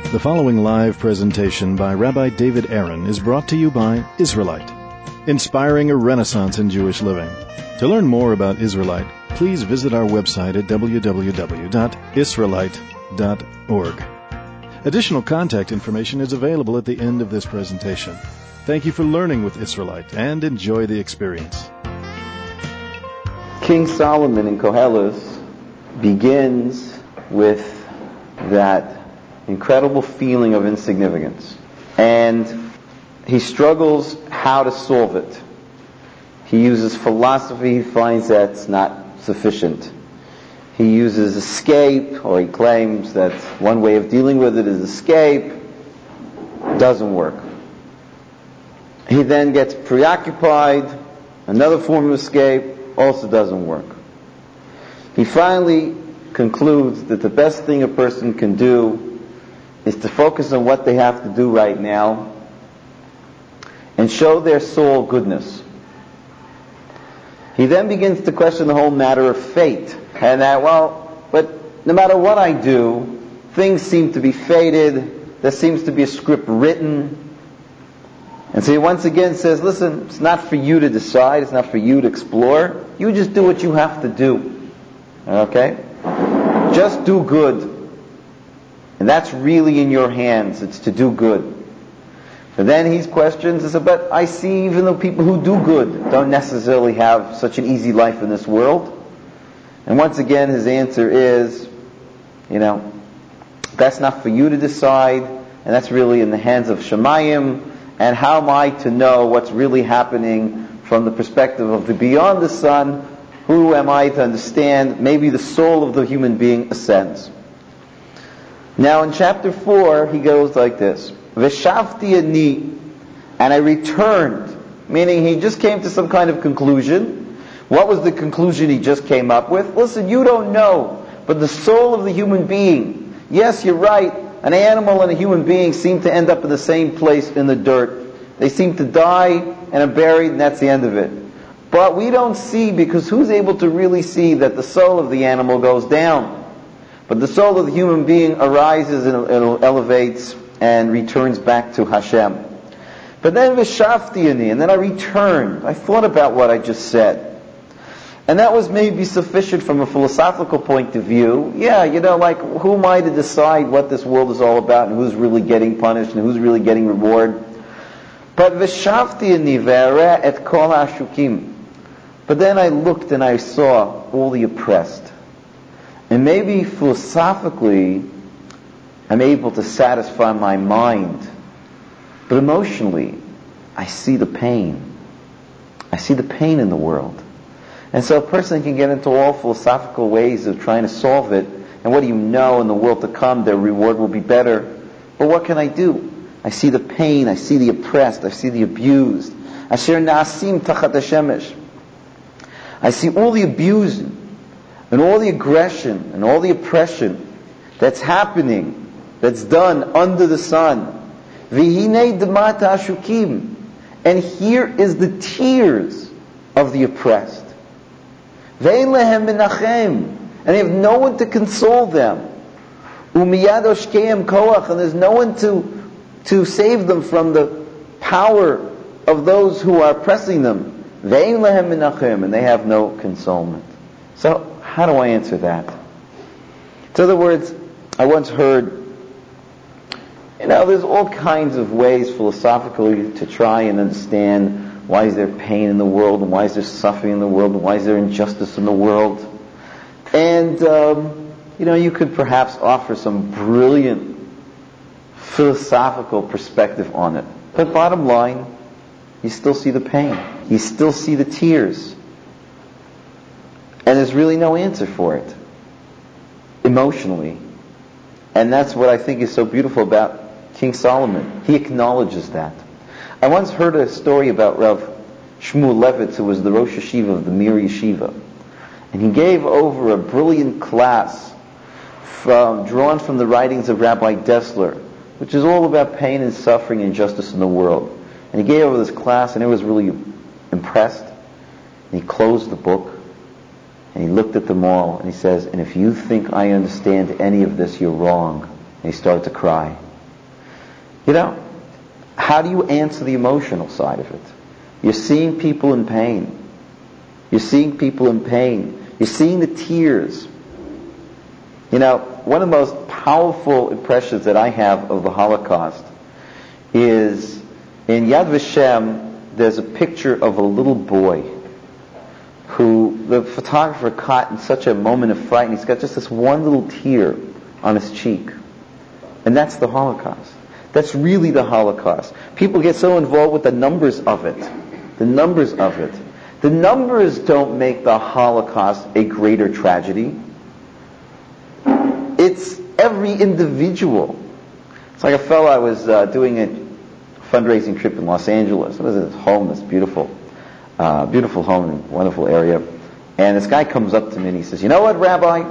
The following live presentation by Rabbi David Aaron is brought to you by Israelite, inspiring a renaissance in Jewish living. To learn more about Israelite, please visit our website at www.israelite.org. Additional contact information is available at the end of this presentation. Thank you for learning with Israelite and enjoy the experience. King Solomon in Koheles begins with that incredible feeling of insignificance. And he struggles how to solve it. He uses philosophy, he finds that's not sufficient. He uses escape, or he claims that one way of dealing with it is escape. Doesn't work. He then gets preoccupied, another form of escape, also doesn't work. He finally concludes that the best thing a person can do is to focus on what they have to do right now and show their soul goodness. He then begins to question the whole matter of fate, and that, but no matter what I do, things seem to be fated, there seems to be a script written. And so he once again says, listen, it's not for you to decide, it's not for you to explore, you just do what you have to do. Okay? Just do good. And that's really in your hands, it's to do good. But then he questions, he said, but I see even though people who do good don't necessarily have such an easy life in this world. And once again his answer is, that's not for you to decide, and that's really in the hands of Shemayim, and how am I to know what's really happening from the perspective of the beyond the sun? Who am I to understand? Maybe the soul of the human being ascends. Now in chapter 4, he goes like this. Veshavti ani, and I returned, meaning he just came to some kind of conclusion. What was the conclusion he just came up with? Listen, you don't know, but the soul of the human being, yes, you're right, an animal and a human being seem to end up in the same place in the dirt. They seem to die and are buried, and that's the end of it. But we don't see, because who's able to really see that the soul of the animal goes down? But the soul of the human being arises and elevates and returns back to Hashem. But then Veshavtiani, and then I returned. I thought about what I just said. And that was maybe sufficient from a philosophical point of view. Yeah, who am I to decide what this world is all about and who's really getting punished and who's really getting reward? But Veshavtiani ve'areh et kol ha'ashukim. But then I looked and I saw all the oppressed. And maybe philosophically, I'm able to satisfy my mind. But emotionally, I see the pain. I see the pain in the world. And so a person can get into all philosophical ways of trying to solve it. And what do you know, in the world to come, their reward will be better. But what can I do? I see the pain, I see the oppressed, I see the abused. Asher na'asim tachat hashemesh. I see all the abusing, and all the aggression, and all the oppression that's happening, that's done under the sun. V'hinei demat ha'ashukim. And here is the tears of the oppressed. Ve'en lehem menachem. And they have no one to console them. Umiyad oshkeim koach. And there's no one to save them from the power of those who are oppressing them. Ve'en lehem menachem. And they have no consolement. So, how do I answer that? In other words, I once heard, there's all kinds of ways philosophically to try and understand why is there pain in the world, and why is there suffering in the world, and why is there injustice in the world. And, you could perhaps offer some brilliant philosophical perspective on it. But bottom line, you still see the pain. You still see the tears. And there's really no answer for it, emotionally. And that's what I think is so beautiful about King Solomon. He acknowledges that. I once heard a story about Rav Shmuel Levitz, who was the Rosh Yeshiva of the Mir Yeshiva. And he gave over a brilliant class drawn from the writings of Rabbi Dessler, which is all about pain and suffering and justice in the world. And he gave over this class, and I was really impressed. And he closed the book, and he looked at them all, and he says, and if you think I understand any of this, you're wrong. And he started to cry. You know, how do you answer the emotional side of it? You're seeing people in pain. You're seeing people in pain. You're seeing the tears. You know, one of the most powerful impressions that I have of the Holocaust is in Yad Vashem, there's a picture of a little boy who the photographer caught in such a moment of fright, and he's got just this one little tear on his cheek. And that's the Holocaust. That's really the Holocaust. People get so involved with the numbers of it. The numbers of it. The numbers don't make the Holocaust a greater tragedy. It's every individual. It's like a fellow, I was doing a fundraising trip in Los Angeles. It was at his home, this beautiful home in a wonderful area. And this guy comes up to me and he says, "You know what, Rabbi?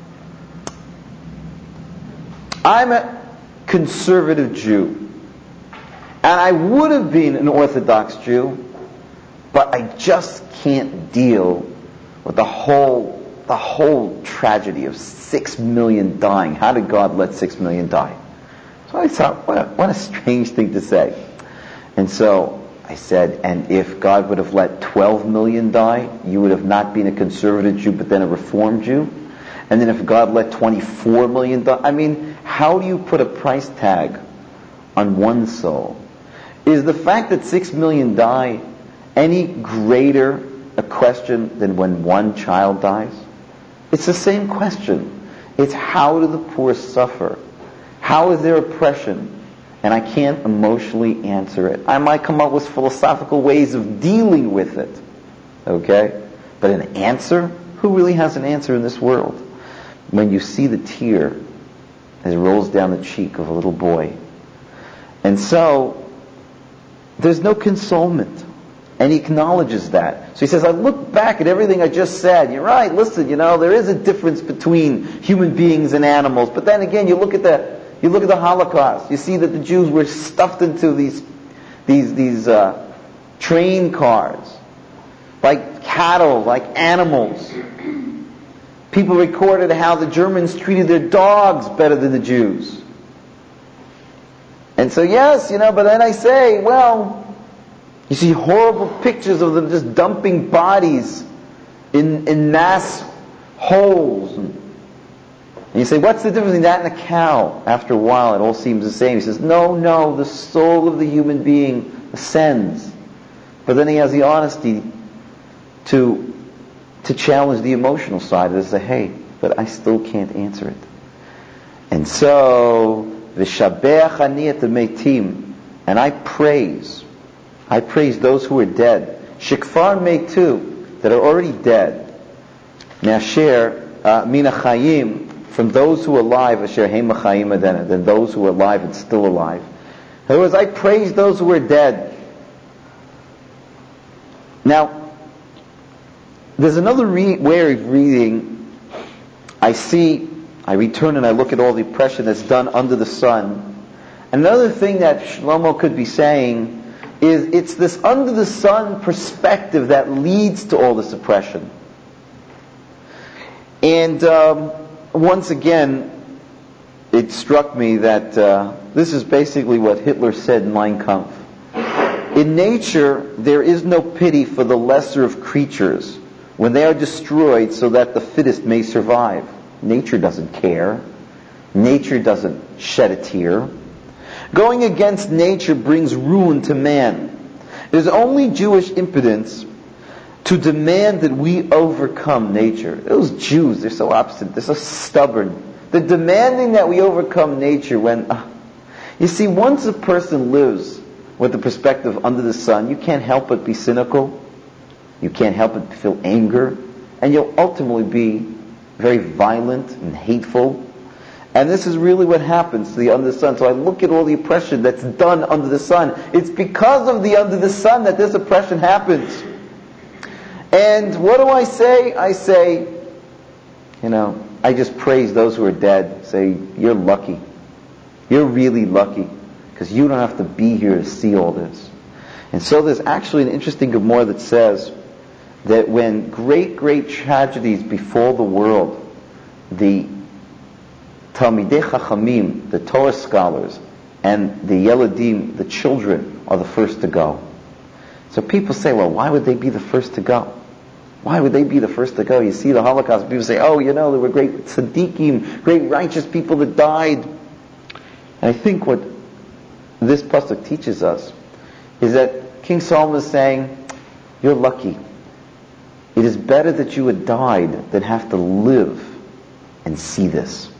I'm a conservative Jew. And I would have been an Orthodox Jew, but I just can't deal with the whole tragedy of 6 million dying. How did God let 6 million die?" So I thought, what a strange thing to say. And so I said, and if God would have let 12 million die, you would have not been a conservative Jew, but then a Reformed Jew? And then if God let 24 million die, I mean, how do you put a price tag on one soul? Is the fact that 6 million die any greater a question than when one child dies? It's the same question. It's how do the poor suffer? How is there oppression? And I can't emotionally answer it. I might come up with philosophical ways of dealing with it. Okay? But an answer? Who really has an answer in this world? When you see the tear as it rolls down the cheek of a little boy. And so, there's no consolement. And he acknowledges that. So he says, I look back at everything I just said. You're right, listen, there is a difference between human beings and animals. But then again, you look at the Holocaust. You see that the Jews were stuffed into these train cars, like cattle, like animals. People recorded how the Germans treated their dogs better than the Jews. And so yes, but then I say, well, you see horrible pictures of them just dumping bodies in mass holes. And you say, what's the difference between that and a cow? After a while, it all seems the same. He says, no, the soul of the human being ascends. But then he has the honesty to challenge the emotional side and say, hey, but I still can't answer it. And so, v'shabeach ani et metim, and I praise those who are dead. Shekfar metu, that are already dead. Me'asher min hachayim, from those who are alive, asher heim hachayim adena, than those who are alive and still alive. In other words, I praise those who are dead. Now, there's another way of reading. I return and I look at all the oppression that's done under the sun. Another thing that Shlomo could be saying is it's this under the sun perspective that leads to all this oppression. And once again, it struck me that this is basically what Hitler said in Mein Kampf. In nature, there is no pity for the lesser of creatures when they are destroyed so that the fittest may survive. Nature doesn't care. Nature doesn't shed a tear. Going against nature brings ruin to man. It is only Jewish impotence to demand that we overcome nature. Those Jews, they're so obstinate, they're so stubborn. They're demanding that we overcome nature when... You see, once a person lives with the perspective under the sun, you can't help but be cynical. You can't help but feel anger. And you'll ultimately be very violent and hateful. And this is really what happens to the under the sun. So I look at all the oppression that's done under the sun. It's because of the under the sun that this oppression happens. And what do I say? I say, I just praise those who are dead. Say, you're lucky. You're really lucky. Because you don't have to be here to see all this. And so there's actually an interesting Gemara that says that when great, great tragedies befall the world, the Talmidei Chachamim, the Torah scholars, and the Yeladim, the children, are the first to go. So people say, well, why would they be the first to go? Why would they be the first to go? You see the Holocaust, people say, oh, there were great tzaddikim, great righteous people that died. And I think what this pasuk teaches us is that King Solomon is saying, you're lucky. It is better that you had died than have to live and see this.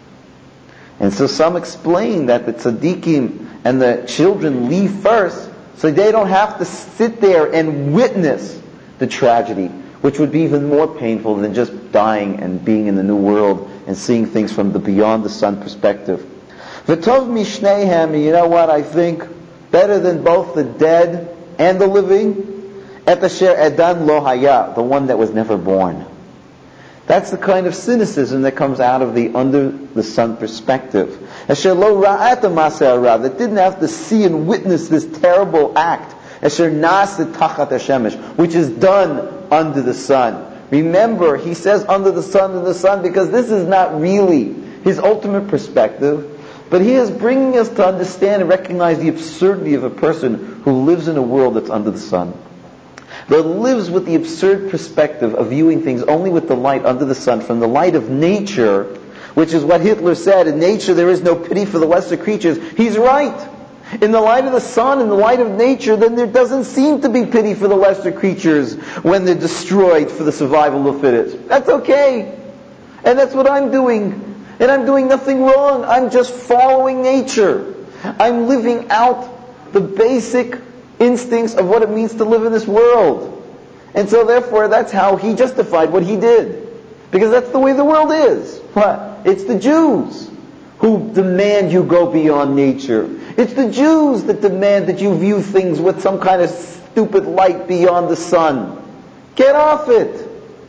And so some explain that the tzaddikim and the children leave first so they don't have to sit there and witness the tragedy, which would be even more painful than just dying and being in the new world and seeing things from the beyond the sun perspective. V'tov mishneihem, you know what I think? Better than both the dead and the living, et asher edan lo haya, the one that was never born. That's the kind of cynicism that comes out of the under the sun perspective. Asher lo ra'at ma'aseh hara, that didn't have to see and witness this terrible act. Asher na'aseh tachat hashemesh, which is done under the sun. Remember, he says under the sun because this is not really his ultimate perspective, but he is bringing us to understand and recognize the absurdity of a person who lives in a world that's under the sun, that lives with the absurd perspective of viewing things only with the light under the sun, from the light of nature, which is what Hitler said, in nature there is no pity for the lesser creatures. He's right. In the light of the sun, in the light of nature, then there doesn't seem to be pity for the lesser creatures when they're destroyed for the survival of the fittest. That's okay. And that's what I'm doing. And I'm doing nothing wrong. I'm just following nature. I'm living out the basic instincts of what it means to live in this world. And so therefore that's how he justified what he did. Because that's the way the world is. What? It's the Jews who demand you go beyond nature. It's the Jews that demand that you view things with some kind of stupid light beyond the sun. Get off it.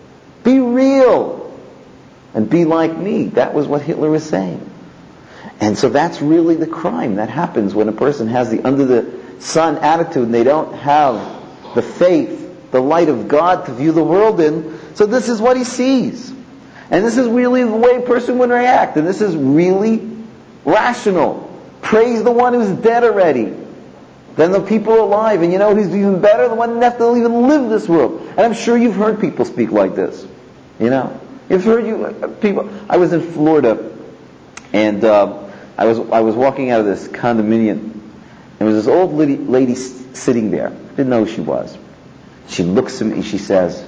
Be real. And be like me. That was what Hitler was saying. And so that's really the crime that happens when a person has the under the sun attitude and they don't have the faith, the light of God to view the world in. So this is what he sees. And this is really the way a person would react. And this is really rational. Praise the one who's dead already than the people alive. And you know who's even better? The one that doesn't even live this world. And I'm sure you've heard people speak like this. You've heard people. I was in Florida, and I was walking out of this condominium. There was this old lady sitting there. I didn't know who she was. She looks at me, she says,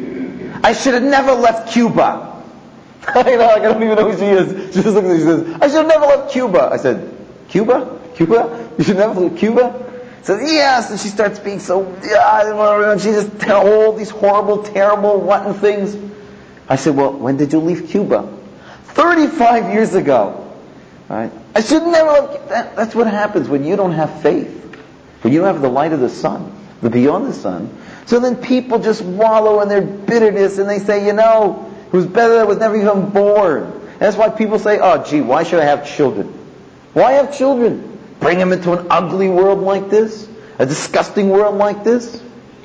I should have never left Cuba. I don't even know who she is. She just looks at me, she says, I should have never left Cuba. I said, Cuba? You should never leave Cuba? She says, yes. And she starts being and she just tells all these horrible, terrible, rotten things. I said, well, when did you leave Cuba? 35 years ago. Right? I should never. That's what happens when you don't have faith, when you don't have the light of the sun, the beyond the sun. So then people just wallow in their bitterness and they say, it was better that I was never even born. And that's why people say, oh gee, why should I have children? Why have children? Bring them into an ugly world like this? A disgusting world like this?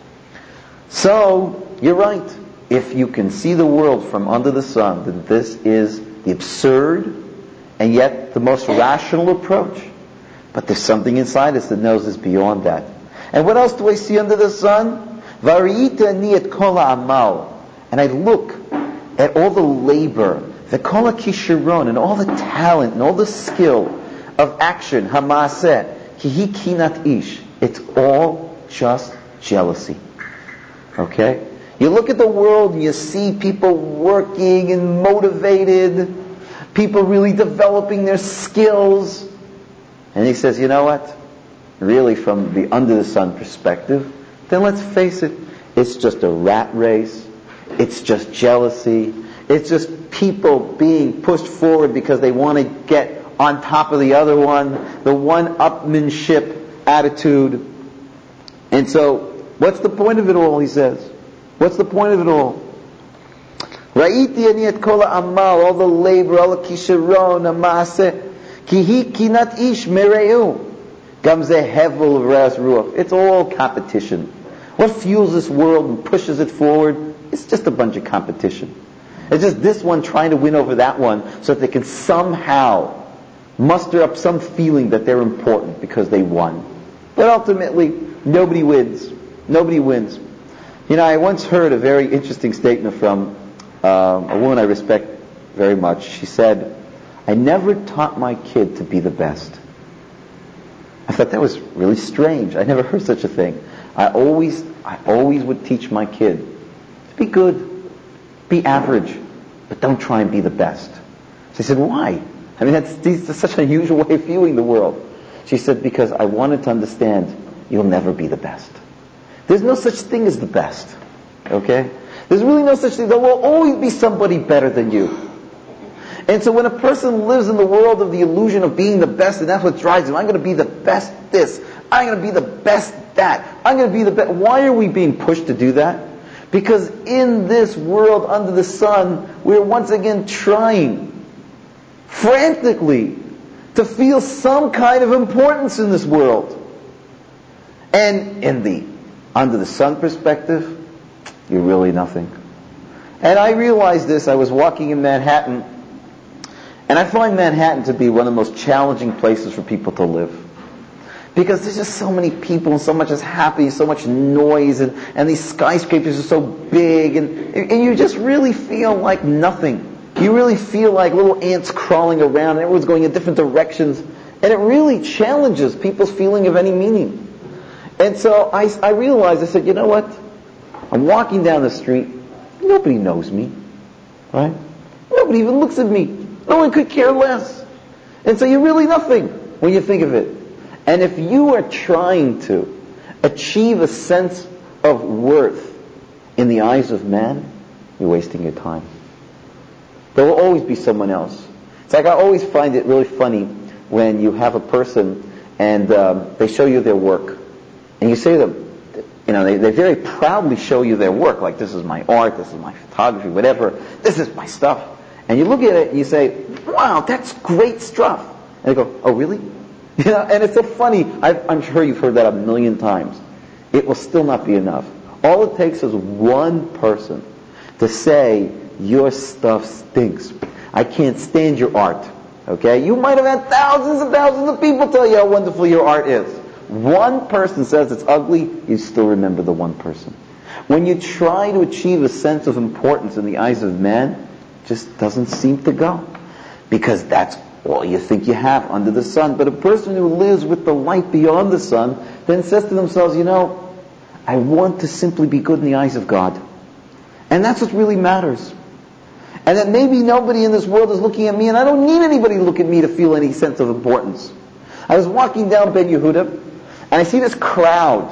So, you're right. If you can see the world from under the sun, then this is the absurd and yet the most rational approach. But there's something inside us that knows it's beyond that. And what else do I see under the sun? Vari'itani et kol ha'amal. And I look at all the labor, the kol ha'kisharon, and all the talent and all the skill of action, ha'maaseh, ki kinat ish. It's all just jealousy. Okay? You look at the world and you see people working and motivated, people really developing their skills. And he says, you know what? Really, from the under the sun perspective, then let's face it, it's just a rat race. It's just jealousy. It's just people being pushed forward because they want to get on top of the other one, the one-upmanship attitude. And so, what's the point of it all, he says? What's the point of it all? Ra'iti ani et kol ha'amal, all the labor, all the kisharon, ha'maaseh, ki hi kinat ish mereu, gam zeh hevel v'ras ruach. It's all competition. What fuels this world and pushes it forward? It's just a bunch of competition. It's just this one trying to win over that one so that they can somehow muster up some feeling that they're important because they won. But ultimately, nobody wins. Nobody wins. I once heard a very interesting statement from a woman I respect very much. She said, "I never taught my kid to be the best." I thought that was really strange. I never heard such a thing. I always would teach my kid to be good, be average, but don't try and be the best. She said, "Why?" I mean, that's such an unusual way of viewing the world. She said, "Because I wanted to understand you'll never be the best. There's no such thing as the best. Okay? There's really no such thing. There will always be somebody better than you." And so when a person lives in the world of the illusion of being the best, and that's what drives him, I'm going to be the best this, I'm going to be the best that, I'm going to be the best. Why are we being pushed to do that? Because in this world under the sun, we're once again trying frantically to feel some kind of importance in this world. And in the under the sun perspective, you're really nothing. And I realized this. I was walking in Manhattan, and I find Manhattan to be one of the most challenging places for people to live. Because there's just so many people, and so much is happening, so much noise, and these skyscrapers are so big, and you just really feel like nothing. You really feel like little ants crawling around, and everyone's going in different directions, and it really challenges people's feeling of any meaning. And so I realized, I said, you know what? I'm walking down the street, nobody knows me, right? Nobody even looks at me. No one could care less. And so you're really nothing when you think of it. And if you are trying to achieve a sense of worth in the eyes of man, you're wasting your time. There will always be someone else. It's like I always find it really funny when you have a person and they show you their work. And you say to them, they very proudly show you their work, like this is my art, this is my photography, whatever, this is my stuff. And you look at it and you say, wow, that's great stuff. And they go, oh really? And it's so funny. I'm sure you've heard that 1,000,000 times. It will still not be enough. All it takes is one person to say, your stuff stinks. I can't stand your art. Okay? You might have had thousands and thousands of people tell you how wonderful your art is. One person says it's ugly, you still remember the one person. When you try to achieve a sense of importance in the eyes of man, it just doesn't seem to go. Because that's all you think you have under the sun. But a person who lives with the light beyond the sun then says to themselves, I want to simply be good in the eyes of God. And that's what really matters. And that maybe nobody in this world is looking at me, and I don't need anybody to look at me to feel any sense of importance. I was walking down Ben Yehuda, and I see this crowd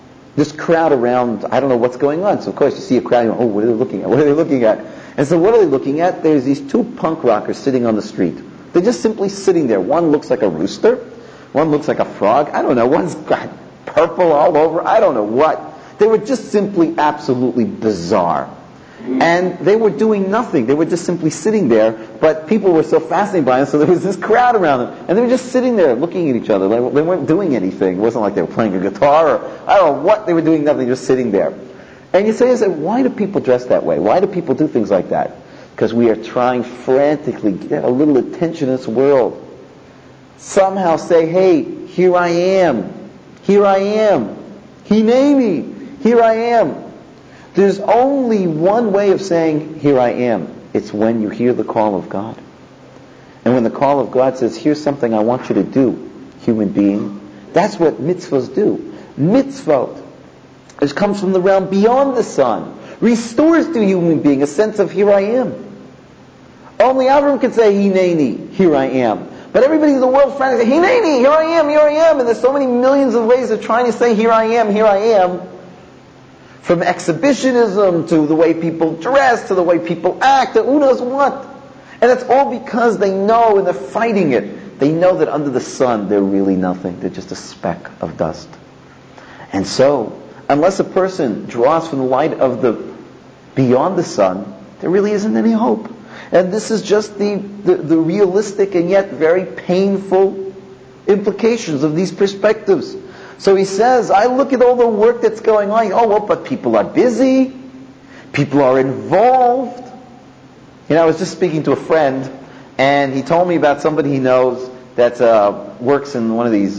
around, I don't know what's going on. So of course you see a crowd, oh, what are they looking at? What are they looking at? And so what are they looking at? There's these two punk rockers sitting on the street. They're just simply sitting there. One looks like a rooster. One looks like a frog. I don't know. One's got purple all over. I don't know what. They were just simply absolutely bizarre. And they were doing nothing. They were just simply sitting there, but people were so fascinated by them, so there was this crowd around them. And they were just sitting there looking at each other. They weren't doing anything. It wasn't like they were playing a guitar or I don't know what. They were doing nothing, just sitting there. And you say, why do people dress that way? Why do people do things like that? Because we are trying frantically to get a little attention in this world. Somehow say, hey, here I am. Here I am. Hineni. Here I am. There's only one way of saying, here I am. It's when you hear the call of God. And when the call of God says, here's something I want you to do, human being, that's what mitzvahs do. Mitzvot, which comes from the realm beyond the sun, restores to human being a sense of here I am. Only Avram could say, Hineni, here I am. But everybody in the world trying to say, Hineni, here I am, here I am. And there's so many millions of ways of trying to say, here I am, here I am. From exhibitionism to the way people dress, to the way people act, to who knows what. And it's all because they know, and they're fighting it, they know that under the sun they're really nothing. They're just a speck of dust. And so, unless a person draws from the light of the beyond the sun, there really isn't any hope. And this is just the realistic and yet very painful implications of these perspectives. So he says, I look at all the work that's going on. Oh, well, but people are busy. People are involved. I was just speaking to a friend, and he told me about somebody he knows that works in one of these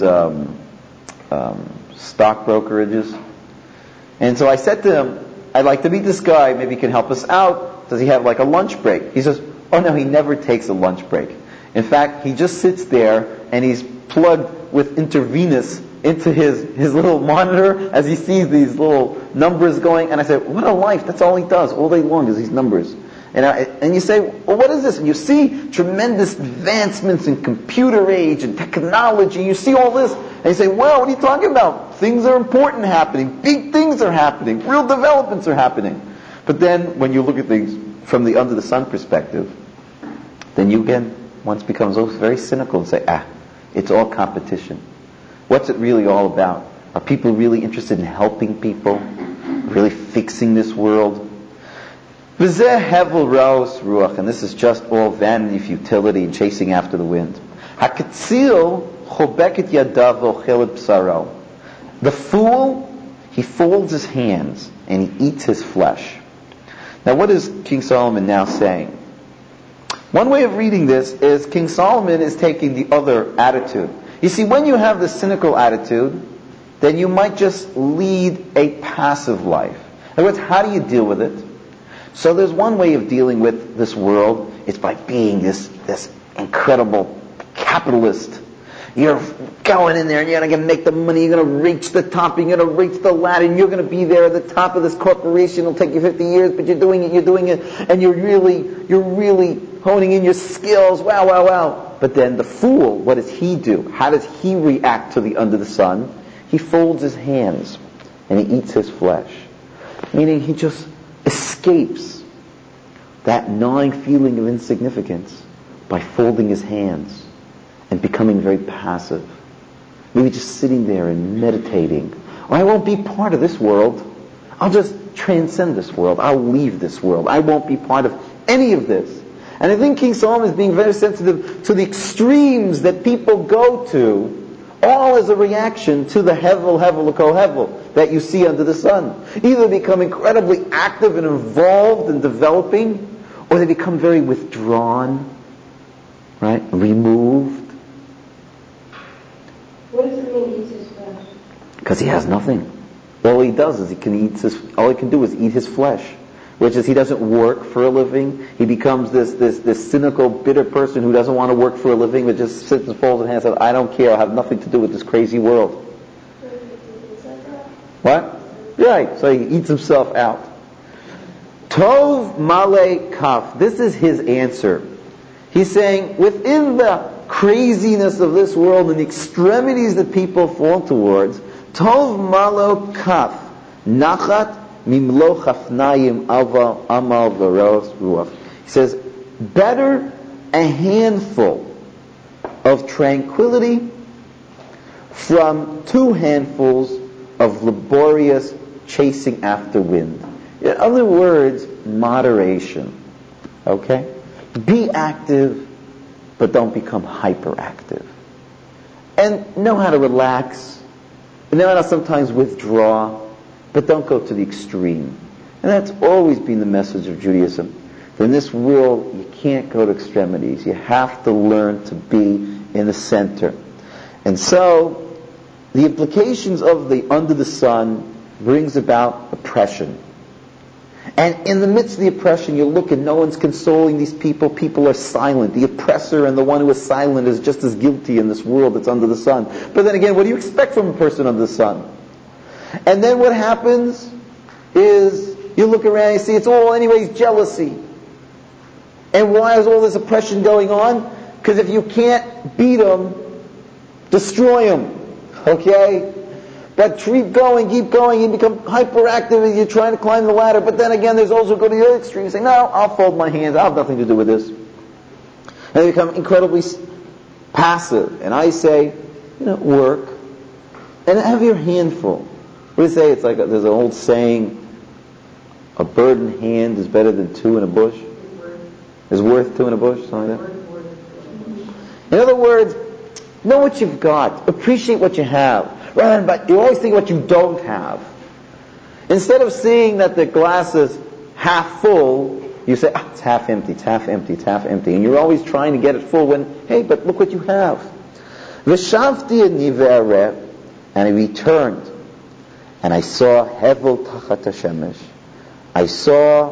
stock brokerages. And so I said to him, I'd like to meet this guy. Maybe he can help us out. Does he have like a lunch break? He says, oh no, he never takes a lunch break. In fact, he just sits there and he's plugged with intravenous into his little monitor as he sees these little numbers going. And I said, what a life. That's all he does all day long is these numbers. And you say, well, what is this? And you see tremendous advancements in computer age and technology. You see all this. And you say, well, what are you talking about? Things are important happening. Big things are happening. Real developments are happening. But then when you look at things from the under the sun perspective, then you again once becomes very cynical and say, it's all competition. What's it really all about? Are people really interested in helping people? Really fixing this world? V'zeh hevel raos ruach, and this is just all vanity, futility, and chasing after the wind. Hakatzil chobeket yadav v'ochel b'saro. The fool, he folds his hands and he eats his flesh. Now, what is King Solomon now saying? One way of reading this is King Solomon is taking the other attitude. You see, when you have the cynical attitude, then you might just lead a passive life. In other words, how do you deal with it? So there's one way of dealing with this world. It's by being this incredible capitalist. You're going in there and you're going to make the money, you're going to reach the top, you're going to reach the ladder, and you're going to be there at the top of this corporation. It'll take you 50 years, but you're doing it, and you're really honing in your skills. Wow. But then the fool, what does he do? How does he react to the under the sun? He folds his hands and he eats his flesh. Meaning he just escapes that gnawing feeling of insignificance by folding his hands and becoming very passive. Maybe just sitting there and meditating. I won't be part of this world. I'll just transcend this world. I'll leave this world. I won't be part of any of this. And I think King Solomon is being very sensitive to the extremes that people go to, all as a reaction to the hevel that you see under the sun. Either they become incredibly active and involved in developing, or they become very withdrawn, right? Removed. What does it mean, eats his flesh? Because he has nothing. All he does is all he can do is eat his flesh. Which is he doesn't work for a living. He becomes this cynical, bitter person who doesn't want to work for a living, but just sits and folds his hands and says, I don't care, I'll have nothing to do with this crazy world. What? Right, so he eats himself out. Tov male kaf. This is his answer. He's saying, within the craziness of this world and the extremities that people fall towards, Tov malo kaf. Nachat mimlo chafnayim amal v'ros ruach. He says, better a handful of tranquility from 2 handfuls of laborious chasing after wind. In other words, moderation. Okay? Be active, but don't become hyperactive. And know how to relax. Know how to sometimes withdraw, but don't go to the extreme. And that's always been the message of Judaism. That in this world, you can't go to extremities. You have to learn to be in the center. And so, the implications of the under the sun brings about oppression. And in the midst of the oppression, you look and no one's consoling these people. People are silent. The oppressor and the one who is silent is just as guilty in this world that's under the sun. But then again, what do you expect from a person under the sun? And then what happens is you look around and you see it's all anyways jealousy. And why is all this oppression going on? Because if you can't beat them, destroy them. Okay? But keep going, you become hyperactive and you're trying to climb the ladder. But then again, there's also go to the other extreme and say, no, I'll fold my hands, I'll have nothing to do with this. And they become incredibly passive. And I say, work. And have your handful. What do you say? It's like there's an old saying, a bird in hand is better than 2 in a bush. Is worth 2 in a bush, something like that. In other words, know what you've got. Appreciate what you have. Rather than, you always think what you don't have. Instead of seeing that the glass is half full, you say, it's half empty, it's half empty, it's half empty. And you're always trying to get it full when, hey, but look what you have. V'shavti ani ve'areh, and I returned, and I saw hevel tachat hashemesh. I saw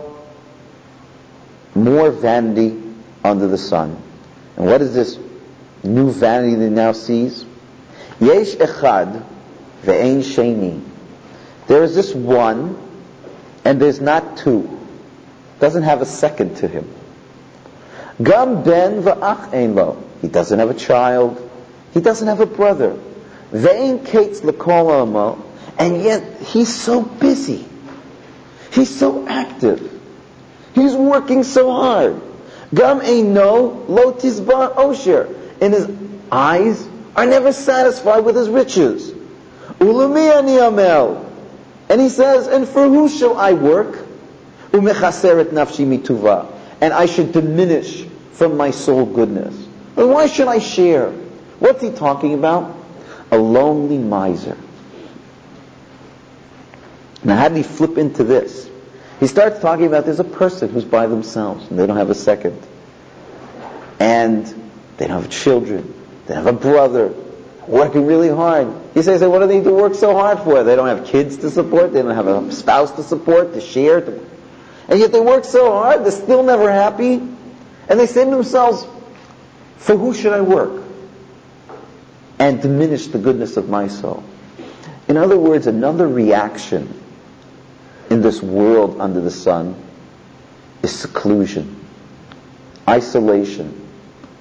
more vanity under the sun. And what is this new vanity that he now sees? Yesh echad ve'ein sheni. There is this one, and there's not two. Doesn't have a second to him. Gam ben v'ach ein lo. He doesn't have a child. He doesn't have a brother. Ve'ein kates l'kol ha'amo. And yet he's so busy. He's so active. He's working so hard. Gam eino lo tizbar osher. And his eyes are never satisfied with his riches. Ulumi ani amel. And he says, and for who shall I work? Umechaseret nafshi mituva. And I should diminish from my soul goodness. And why should I share? What's he talking about? A lonely miser. Now how did he flip into this? He starts talking about there's a person who's by themselves and they don't have a second. And they don't have children. They don't have a brother. Working really hard. He says, what do they need to work so hard for? They don't have kids to support. They don't have a spouse to support, to share. And yet they work so hard. They're still never happy. And they say to themselves, for who should I work? And diminish the goodness of my soul. In other words, another reaction in this world under the sun is seclusion, isolation.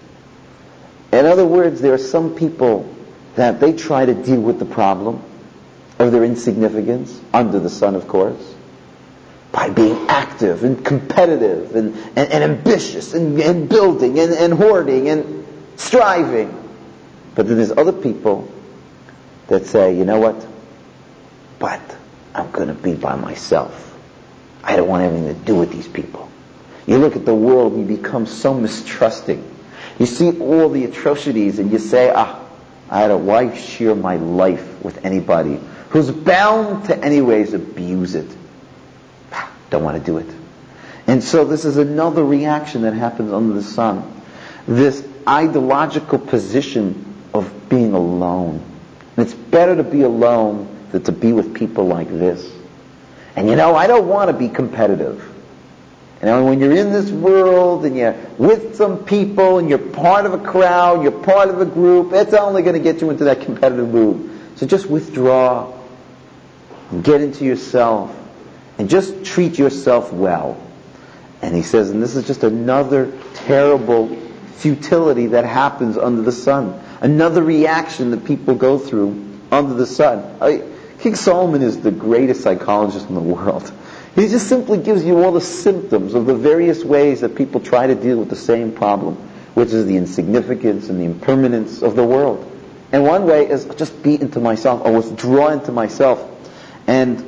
In other words, there are some people that they try to deal with the problem of their insignificance, under the sun of course, by being active and competitive and ambitious and building and hoarding and striving. But then there's other people that say, you know what? But I'm going to be by myself. I don't want anything to do with these people. You look at the world and you become so mistrusting. You see all the atrocities and you say, why share my life with anybody who's bound to anyways abuse it? Don't want to do it. And so this is another reaction that happens under the sun. This ideological position of being alone. And it's better to be alone than to be with people like this. And I don't want to be competitive. When you're in this world and you're with some people and you're part of a crowd, you're part of a group, it's only going to get you into that competitive mood. So just withdraw and get into yourself and just treat yourself well. And he says, and this is just another terrible futility that happens under the sun. Another reaction that people go through under the sun. King Solomon is the greatest psychologist in the world. He just simply gives you all the symptoms of the various ways that people try to deal with the same problem, which is the insignificance and the impermanence of the world. And one way is just be into myself, or withdraw into myself. And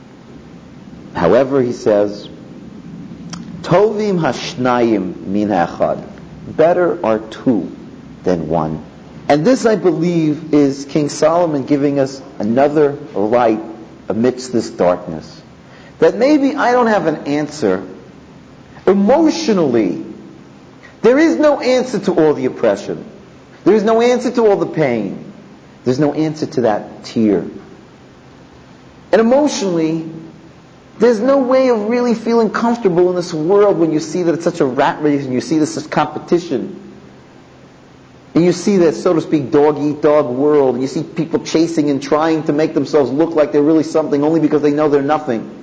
however, he says, Tovim hashnayim min ha'echad. Better are two than one. And this, I believe, is King Solomon giving us another light amidst this darkness. That maybe I don't have an answer emotionally. There is no answer to all the oppression. There is no answer to all the pain. There's no answer to that tear. And emotionally, there's no way of really feeling comfortable in this world when you see that it's such a rat race and you see this as competition. And you see that, so to speak, dog-eat-dog world. And you see people chasing and trying to make themselves look like they're really something only because they know they're nothing.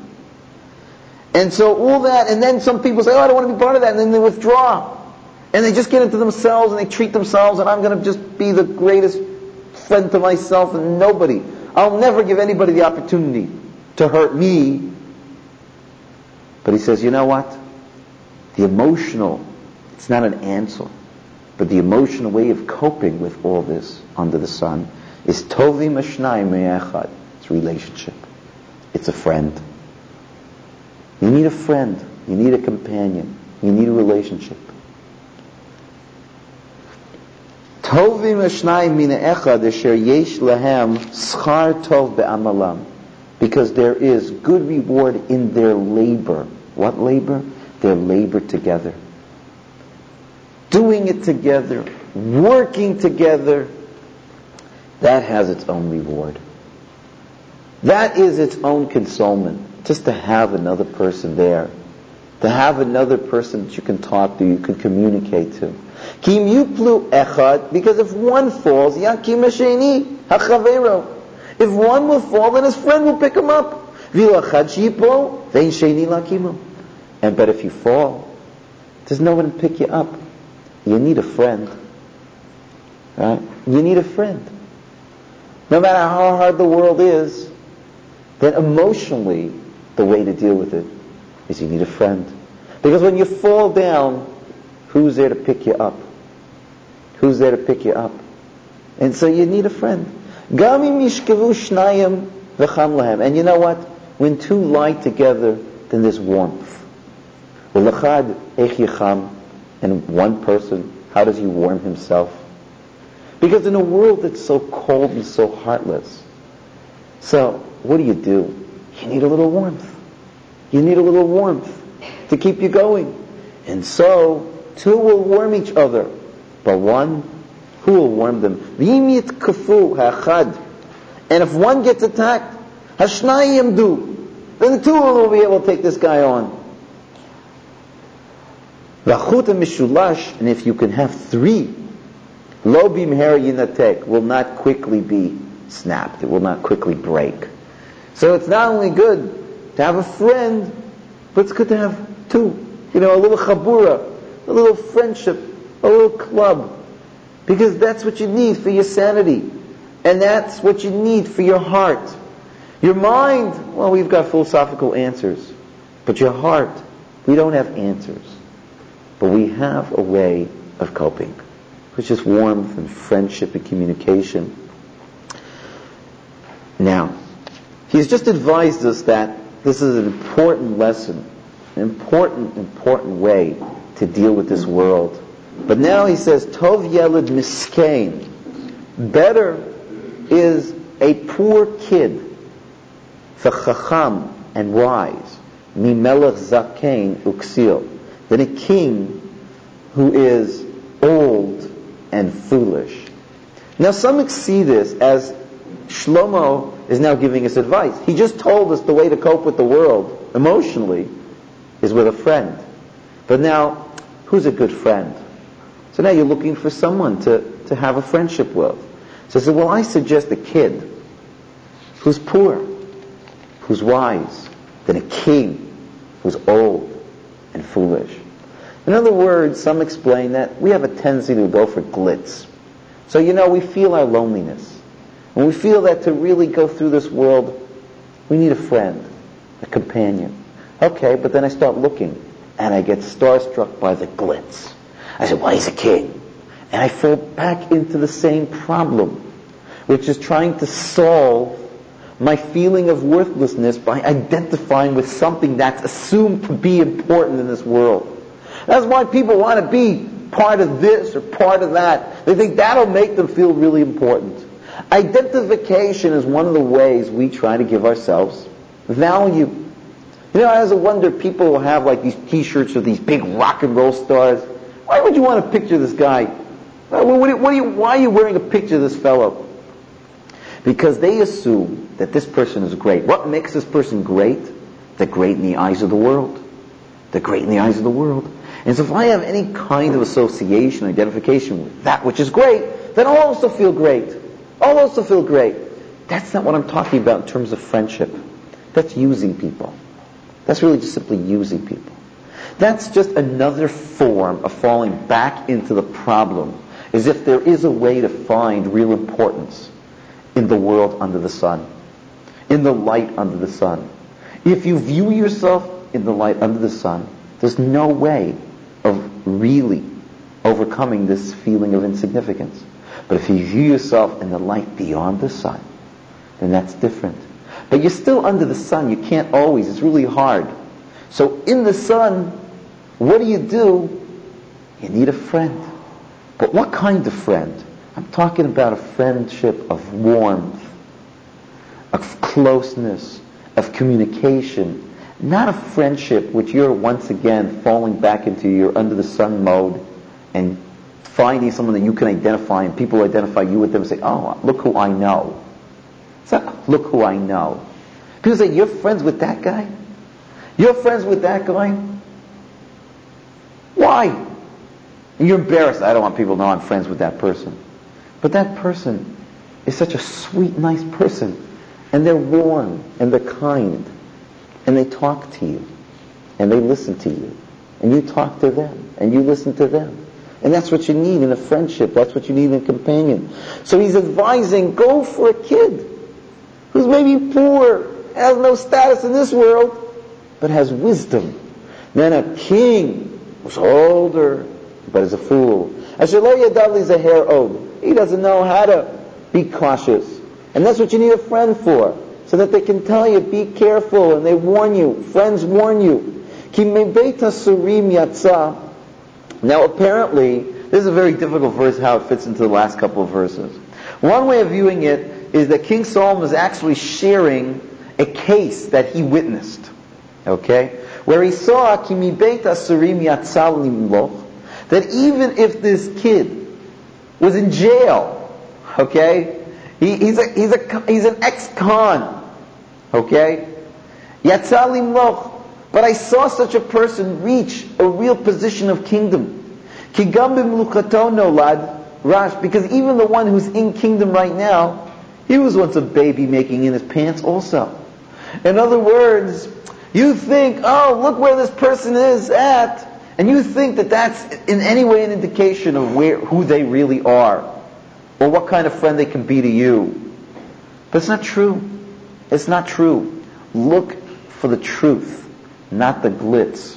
And so all that, and then some people say, I don't want to be part of that, and then they withdraw. And they just get into themselves and they treat themselves, and I'm going to just be the greatest friend to myself and nobody. I'll never give anybody the opportunity to hurt me. But he says, you know what? The emotional, it's not an answer, but the emotional way of coping with all this under the sun is tovim hashnayim me'echad. It's relationship. It's a friend. You need a friend. You need a companion. You need a relationship. Tovim hashnayim me'echad asher yesh lahem schar tov be'amalam. Because there is good reward in their labor. What labor? Their labor together. Doing it together. Working together. that has its own reward. That is its own consolement, just to have another person there. To have another person that you can talk to, you can communicate to. Kim yuplu echad, because if one falls, yakim hasheni hachavero. If one will fall, then his friend will pick him up. V'lo echad sheyipol, vein sheni lakimu. And but if you fall, there's no one to pick you up. You need a friend. Right? You need a friend. No matter how hard the world is, then emotionally, the way to deal with it is you need a friend. Because when you fall down, who's there to pick you up? Who's there to pick you up? And so you need a friend. Gamim yishkevu shnayim v'cham lahem. And you know what? When two lie together, then there's warmth. V'lechad eich yicham. And one person, how does he warm himself? Because in a world that's so cold and so heartless, so what do? You need a little warmth. You need a little warmth to keep you going. And so, two will warm each other. But one, who will warm them? V'im yitkafu ha'achad. And if one gets attacked, hashnayim do. Then the two will be able to take this guy on. V'achut mishulash. And if you can have three, lo bimher yinatek, will not quickly be snapped. It will not quickly break. So it's not only good to have a friend, but it's good to have two. A little chabura, a little friendship, a little club. Because that's what you need for your sanity. And that's what you need for your heart. Your mind, well, we've got philosophical answers. But your heart, we don't have answers. But we have a way of coping, which is warmth and friendship and communication. Now, he's just advised us that this is an important lesson, an important way to deal with this world. But now he says, Tov yeled miskein. Better is a poor kid, v'chacham, and wise, mi melech zakein uksil, than a king who is old and foolish. Now some see this as Shlomo is now giving us advice. He just told us the way to cope with the world emotionally is with a friend. But now, who's a good friend? So now you're looking for someone to have a friendship with. So I said, well, I suggest a kid who's poor, who's wise, than a king who's old and foolish. In other words, some explain that we have a tendency to go for glitz. So we feel our loneliness. And we feel that to really go through this world, we need a friend, a companion. Okay, but then I start looking, and I get starstruck by the glitz. I say, well, he's a king. And I fall back into the same problem, which is trying to solve my feeling of worthlessness by identifying with something that's assumed to be important in this world. That's why people want to be part of this or part of that. They think that'll make them feel really important. Identification is one of the ways we try to give ourselves value. I always wonder, people will have like these t-shirts of these big rock and roll stars. Why would you want to picture this guy? Why are you wearing a picture of this fellow? Because they assume that this person is great. What makes this person great? They're great in the eyes of the world. They're great in the eyes of the world. And so if I have any kind of association, identification with that which is great, then I'll also feel great. I'll also feel great. That's not what I'm talking about in terms of friendship. That's using people. That's really just simply using people. That's just another form of falling back into the problem, as if there is a way to find real importance in the world under the sun, in the light under the sun. If you view yourself in the light under the sun, there's no way of really overcoming this feeling of insignificance. But if you view yourself in the light beyond the sun, then that's different. But you're still under the sun. You can't always. It's really hard. So in the sun, what do? You need a friend. But what kind of friend? I'm talking about a friendship of warmth, of closeness, of communication. Not a friendship which you're once again falling back into your under the sun mode and finding someone that you can identify, and people identify you with them and say, oh, look who I know. It's not, look who I know. People say, you're friends with that guy? You're friends with that guy? Why? And you're embarrassed. I don't want people to know I'm friends with that person. But that person is such a sweet, nice person. And they're warm, and they're kind. And they talk to you. And they listen to you. And you talk to them. And you listen to them. And that's what you need in a friendship. That's what you need in a companion. So he's advising, go for a kid who's maybe poor, has no status in this world, but has wisdom. Then a king who's older, but is a fool. He doesn't know how to be cautious. And that's what you need a friend for. So that they can tell you, be careful, and they warn you. Friends warn you. Now apparently, this is a very difficult verse, how it fits into the last couple of verses. One way of viewing it is that King Solomon is actually sharing a case that he witnessed. Okay? Where he saw that even if this kid was in jail, okay? He's an ex-con, okay? Yatzal limloch. But I saw such a person reach a real position of kingdom. Kigam b'mluchato nolad Rash, because even the one who's in kingdom right now, he was once a baby making in his pants also. In other words, you think, oh, look where this person is at, and you think that that's in any way an indication of who they really are, or what kind of friend they can be to you. But it's not true. It's not true. Look for the truth, not the glitz.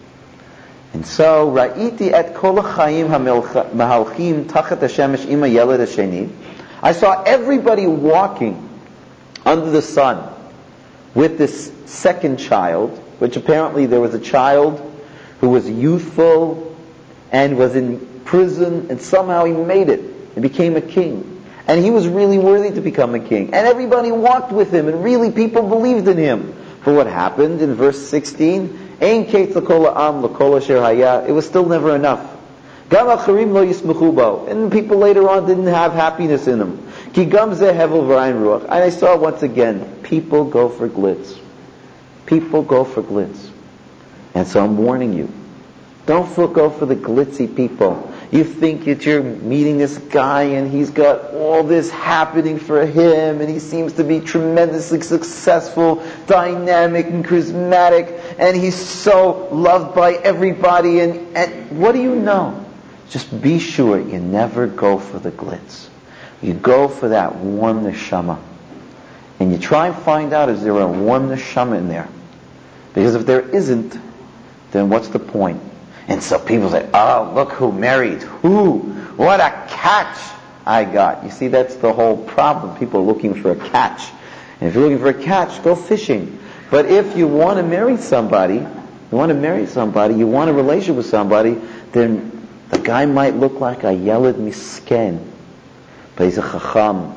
And so, Ra'iti et kol ha'chaim ha'mehalchim tachat hashemesh ima yeled hasheni. I saw everybody walking under the sun with this second child, which apparently there was a child who was youthful and was in prison, and somehow he made it and became a king. And he was really worthy to become a king. And everybody walked with him, and really people believed in him. But what happened in verse 16? Ein ket l'kol ha'am l'kol asher haya. It was still never enough. Gam acharim lo yismechu bo. And people later on didn't have happiness in them. Ki gam zeh hevel v'ayin ruach. And I saw once again, people go for glitz. People go for glitz. And so I'm warning you, don't go for the glitzy people. You think that you're meeting this guy and he's got all this happening for him and he seems to be tremendously successful, dynamic and charismatic, and he's so loved by everybody, and what do you know? Just be sure you never go for the glitz. You go for that warm neshama. And you try and find out, is there a warm neshama in there? Because if there isn't, then what's the point? And so people say, oh, look who married. Who? What a catch I got. You see, that's the whole problem. People are looking for a catch. And if you're looking for a catch, go fishing. But if you want to marry somebody, you want a relationship with somebody, then the guy might look like a yeled misken. But he's a chacham.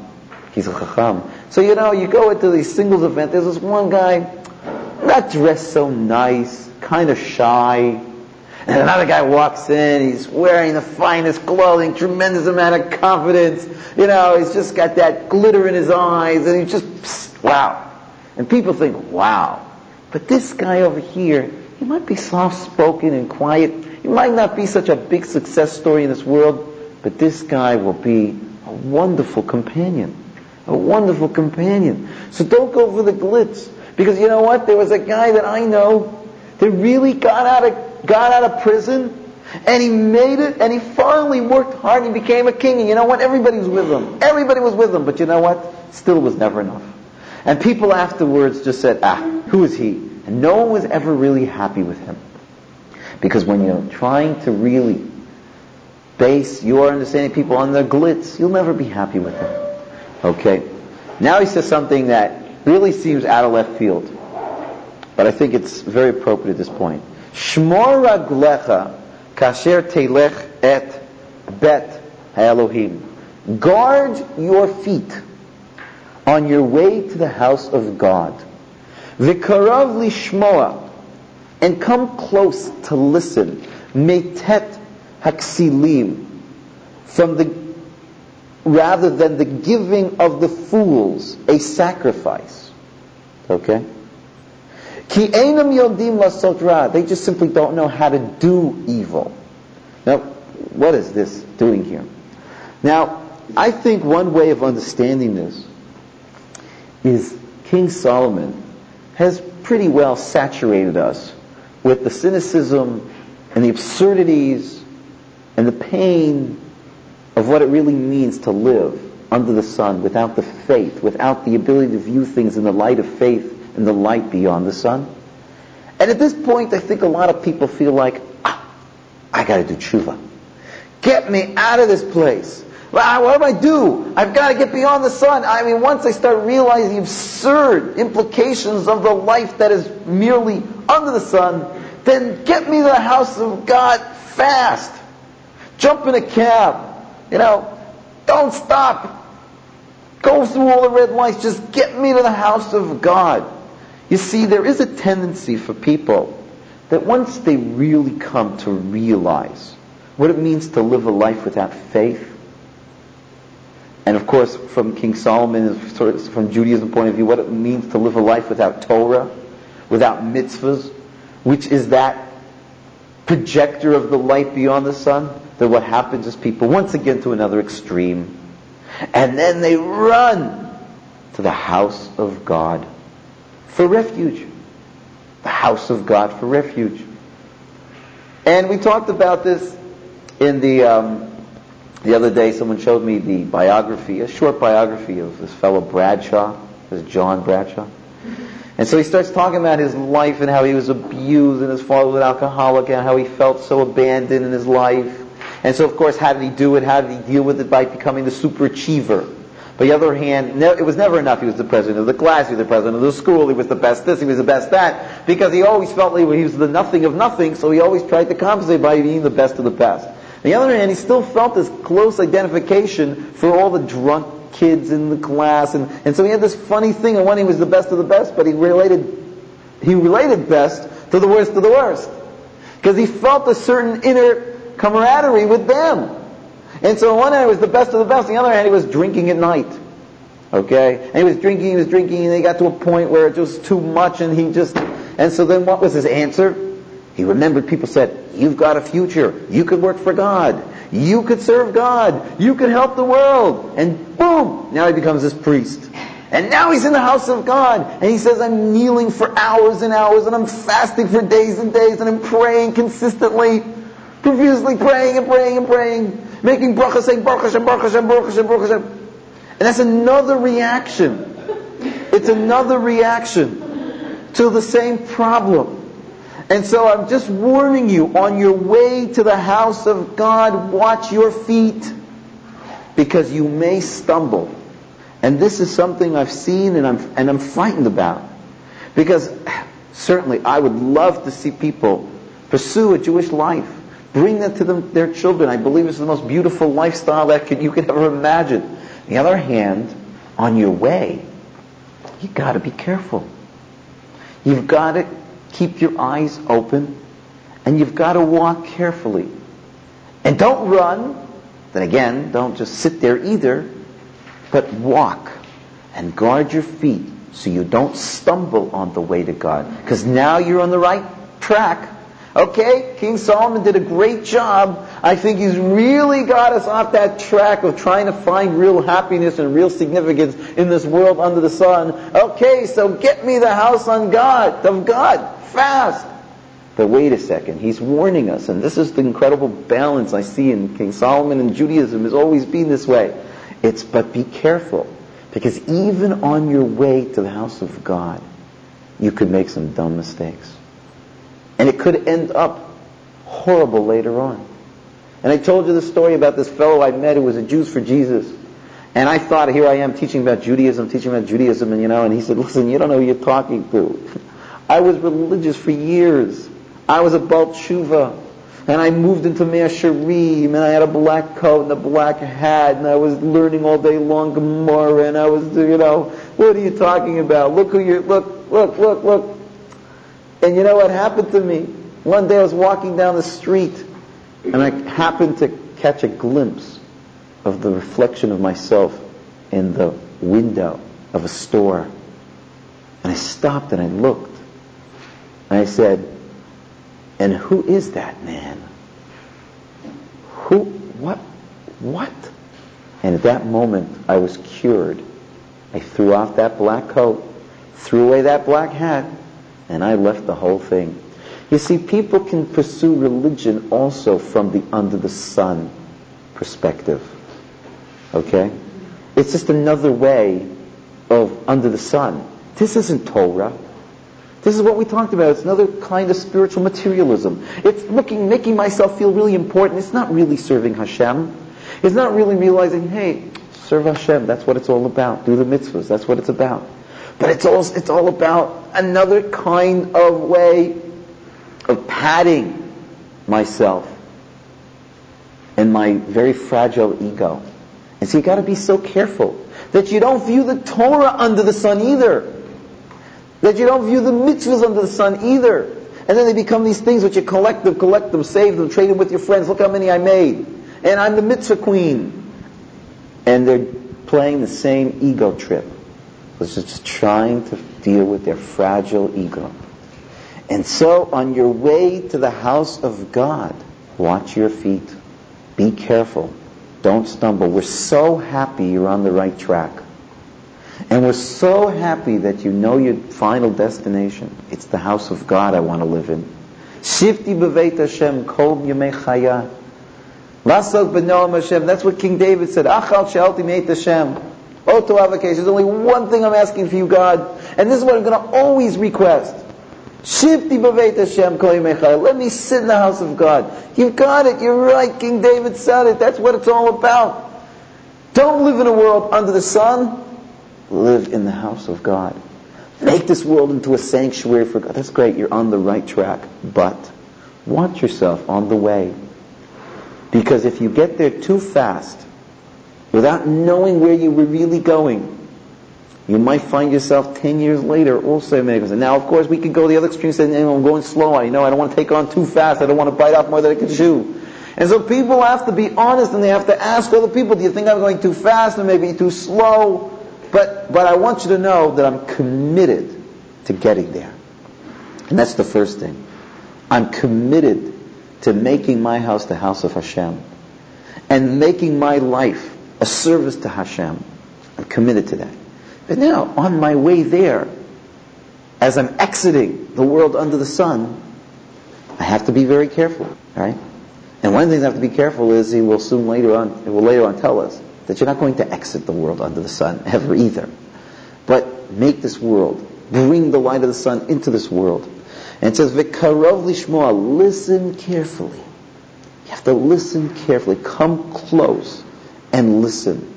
So you go into these singles event, there's this one guy, not dressed so nice, kind of shy. And another guy walks in, he's wearing the finest clothing, tremendous amount of confidence. He's just got that glitter in his eyes, and he's just, wow. And people think, wow. But this guy over here, he might be soft-spoken and quiet. He might not be such a big success story in this world, but this guy will be a wonderful companion. A wonderful companion. So don't go for the glitz. Because you know what? There was a guy that I know that really got out of prison, and he made it, and he finally worked hard, and he became a king. And you know what? Everybody was with him. Everybody was with him. But you know what? Still was never enough. And people afterwards just said, who is he? And no one was ever really happy with him. Because when you're trying to really base your understanding of people on their glitz, you'll never be happy with them. Okay? Now he says something that really seems out of left field. But I think it's very appropriate at this point. Shmor raglecha kasher telech et bet ha'elohim. Guard your feet on your way to the house of God. V'karav lishmoa, and come close to listen. Metet haksilim, rather than the giving of the fools a sacrifice. Okay? Ki einam yodim lasot ra. They just simply don't know how to do evil. Now, what is this doing here? Now, I think one way of understanding this is King Solomon has pretty well saturated us with the cynicism and the absurdities and the pain of what it really means to live under the sun without the faith, without the ability to view things in the light of faith and the light beyond the sun. And at this point, I think a lot of people feel like, I got to do tshuva. Get me out of this place. What do I do? I've got to get beyond the sun. I mean, once I start realizing the absurd implications of the life that is merely under the sun, then get me to the house of God fast. Jump in a cab. Don't stop. Go through all the red lights. Just get me to the house of God. You see, there is a tendency for people that once they really come to realize what it means to live a life without faith, and of course, from King Solomon, from Judaism point of view, what it means to live a life without Torah, without mitzvahs, which is that projector of the light beyond the sun, then what happens is people once again to another extreme, and then they run to the house of God for refuge. The house of God for refuge. And we talked about this in the other day. Someone showed me the biography, a short biography of this fellow Bradshaw, this John Bradshaw. And so he starts talking about his life and how he was abused and his father was an alcoholic and how he felt so abandoned in his life. And so, of course, how did he do it? How did he deal with it? By becoming the super achiever. But on the other hand, it was never enough. He was the president of the class, he was the president of the school, he was the best this, he was the best that, because he always felt like he was the nothing of nothing, so he always tried to compensate by being the best of the best. On the other hand, he still felt this close identification for all the drunk kids in the class, and so he had this funny thing, and when he was the best of the best, but he related best to the worst of the worst. Because he felt a certain inner camaraderie with them. And so on one hand he was the best of the best, on the other hand he was drinking at night. Okay? And he was drinking, and he got to a point where it was too much, and so then what was his answer? He remembered people said, you've got a future, you could work for God, you could serve God, you could help the world, and boom, now he becomes this priest. And now he's in the house of God, and he says, I'm kneeling for hours and hours, and I'm fasting for days and days, and I'm praying consistently, profusely praying and praying and praying, making bracha, saying Baruch Hashem, Baruch Hashem, Baruch Hashem, Baruch Hashem. And that's another reaction. It's another reaction to the same problem. And so I'm just warning you, on your way to the house of God, watch your feet, because you may stumble. And this is something I've seen and I'm frightened about. Because certainly I would love to see people pursue a Jewish life. Bring that to their children. I believe it's the most beautiful lifestyle that you could ever imagine. On the other hand, on your way, you've got to be careful. You've got to keep your eyes open, and you've got to walk carefully. And don't run. Then again, don't just sit there either, but walk and guard your feet so you don't stumble on the way to God. Because now you're on the right track. Okay, King Solomon did a great job. I think he's really got us off that track of trying to find real happiness and real significance in this world under the sun. Okay, so get me the house of God, fast. But wait a second, he's warning us, and this is the incredible balance I see in King Solomon, and Judaism has always been this way. But be careful, because even on your way to the house of God, you could make some dumb mistakes. And it could end up horrible later on. And I told you the story about this fellow I met who was a Jews for Jesus. And I thought, here I am teaching about Judaism, and he said, listen, you don't know who you're talking to. I was religious for years. I was a Baal Tshuva. And I moved into Mea Shearim, and I had a black coat and a black hat, and I was learning all day long Gemara, and I was, what are you talking about? Look. And you know what happened to me? One day I was walking down the street, and I happened to catch a glimpse of the reflection of myself in the window of a store. And I stopped and I looked. And I said, and who is that man? Who? What? And at that moment, I was cured. I threw off that black coat, threw away that black hat, and I left the whole thing. You see, people can pursue religion also from the under the sun perspective. Okay? It's just another way of under the sun. This isn't Torah. This is what we talked about. It's another kind of spiritual materialism. It's making myself feel really important. It's not really serving Hashem. It's not really realizing, hey, serve Hashem. That's what it's all about. Do the mitzvahs. That's what it's about. But it's all about another kind of way of padding myself and my very fragile ego. And so you got to be so careful that you don't view the Torah under the sun either. That you don't view the mitzvahs under the sun either. And then they become these things which you collect them, save them, trade them with your friends. Look how many I made. And I'm the mitzvah queen. And they're playing the same ego trip. Which is just trying to deal with their fragile ego. And so on your way to the house of God, watch your feet. Be careful. Don't stumble. We're so happy you're on the right track. And we're so happy that you know your final destination. It's the house of God I want to live in. Shifti b'veit Hashem kol yemei chaya. Lasok b'noam Hashem. That's what King David said. Achal she'alti me'et Hashem. O to avokesh. There's only one thing I'm asking for you, God. And this is what I'm going to always request. Shifti b'veit Hashem kol yemei chaya. Let me sit in the house of God. You've got it. You're right. King David said it. That's what it's all about. Don't live in a world under the sun. Live in the house of God. Make this world into a sanctuary for God. That's great. You're on the right track. But watch yourself on the way. Because if you get there too fast, without knowing where you were really going, you might find yourself 10 years later also making. Now, of course, we could go the other extreme and say, I'm going slow. I don't want to take on too fast. I don't want to bite off more than I can chew. And so people have to be honest and they have to ask other people, do you think I'm going too fast or maybe too slow? But I want you to know that I'm committed to getting there. And that's the first thing. I'm committed to making my house the house of Hashem. And making my life a service to Hashem. I'm committed to that. But now, on my way there, as I'm exiting the world under the sun, I have to be very careful. Right? And one of the things I have to be careful is he will later on tell us that you're not going to exit the world under the sun ever either. But make this world, bring the light of the sun into this world. And it says, V'karov lishmoa, listen carefully. You have to listen carefully. Come close and listen.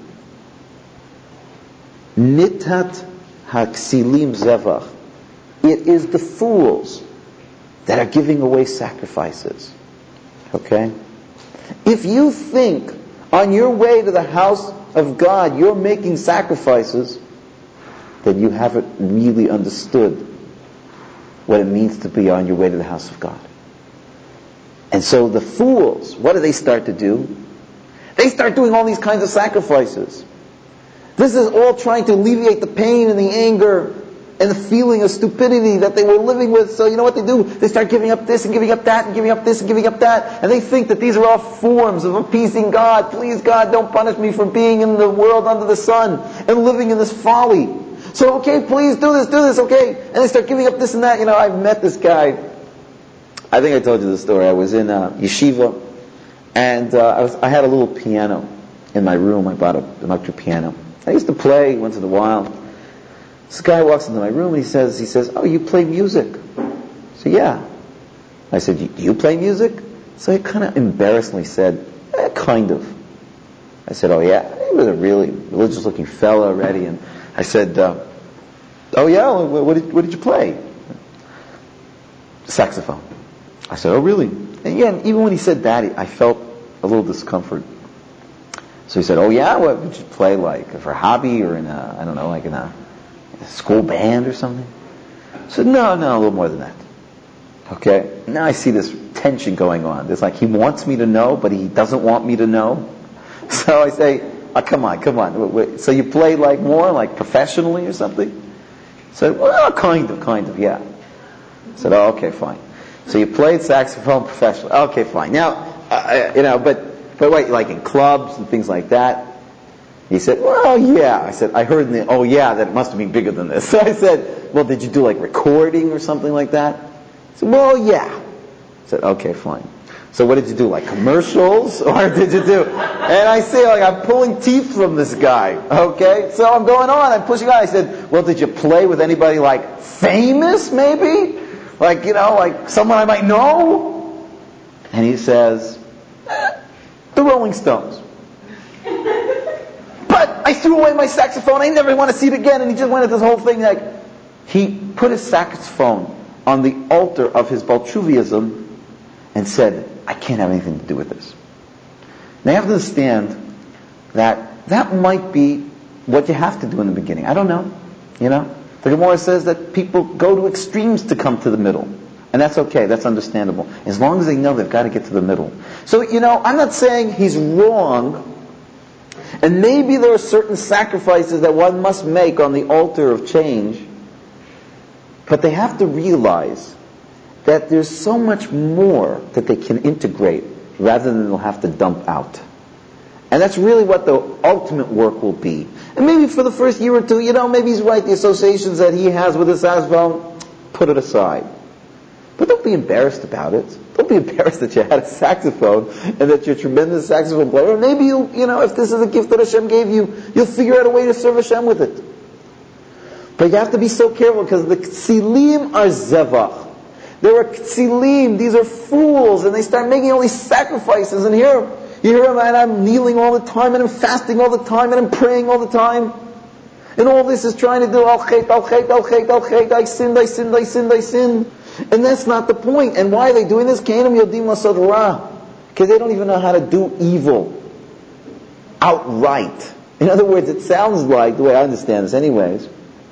Nitat haksilim zevach. It is the fools that are giving away sacrifices. Okay? If you think on your way to the house of God, you're making sacrifices, then you haven't really understood what it means to be on your way to the house of God. And so the fools, what do they start to do? They start doing all these kinds of sacrifices. This is all trying to alleviate the pain and the anger and the feeling of stupidity that they were living with. So you know what they do? They start giving up this and giving up that and giving up this and giving up that. And they think that these are all forms of appeasing God. Please God, don't punish me for being in the world under the sun and living in this folly. So okay, please do this, okay. And they start giving up this and that. I've met this guy. I think I told you the story. I was in yeshiva and I had a little piano in my room. I bought an electric piano. I used to play once in a while. This guy walks into my room and he says, oh, you play music? I said, yeah. I said, do you play music? So he kind of embarrassingly said, kind of. I said, oh yeah. He was a really religious looking fella already. And I said, oh yeah, what did you play? Saxophone. I said, oh really? And yeah, even when he said that, I felt a little discomfort. So he said, oh yeah, what would you play like for a hobby or in a school band or something? I said, no, a little more than that. Okay? Now I see this tension going on. It's like he wants me to know, but he doesn't want me to know. So I say, oh, come on. Wait. So you play like more, like professionally or something? He said, well, kind of, yeah. I said, oh, okay, fine. So you played saxophone professionally. Okay, fine. Now, but wait, like in clubs and things like that? He said, well, yeah. I said, I heard that it must have been bigger than this. So I said, well, did you do like recording or something like that? He said, well, yeah. I said, okay, fine. So what did you do, like commercials? Or did you do? And I say, like, I'm pulling teeth from this guy, okay? So I'm going on, I'm pushing on. I said, well, did you play with anybody like famous, maybe? Like, like someone I might know? And he says, the Rolling Stones. But I threw away my saxophone, I never want to see it again. And he just went at this whole thing, like, he put his saxophone on the altar of his Balchuviism and said, I can't have anything to do with this. Now you have to understand that might be what you have to do in the beginning. I don't know. The Gemara says that people go to extremes to come to the middle. And that's okay, that's understandable. As long as they know they've got to get to the middle. So, I'm not saying he's wrong. And maybe there are certain sacrifices that one must make on the altar of change. But they have to realize that there's so much more that they can integrate rather than they'll have to dump out. And that's really what the ultimate work will be. And maybe for the first year or two, maybe he's right, the associations that he has with his saxophone, put it aside. But don't be embarrassed about it. Don't be embarrassed that you had a saxophone and that you're a tremendous saxophone player. Or maybe if this is a gift that Hashem gave you, you'll figure out a way to serve Hashem with it. But you have to be so careful because the ksilim are zevach. There are ksilim, these are fools, and they start making all these sacrifices. And here, you hear them, and I'm kneeling all the time, and I'm fasting all the time, and I'm praying all the time. And all this is trying to do, al chait, I sinned. And that's not the point. And why are they doing this? Because they don't even know how to do evil outright. In other words, it sounds like, the way I understand this anyways,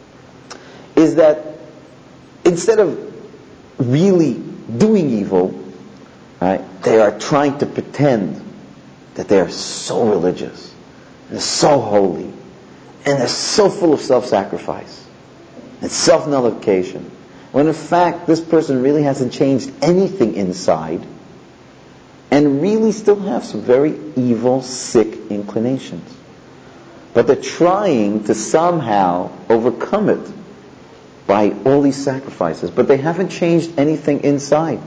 is that instead of really doing evil, right, they are trying to pretend that they are so religious, and they're so holy, and they're so full of self-sacrifice and self-nullification, when in fact this person really hasn't changed anything inside and really still have some very evil, sick inclinations. But they're trying to somehow overcome it by all these sacrifices. But they haven't changed anything inside.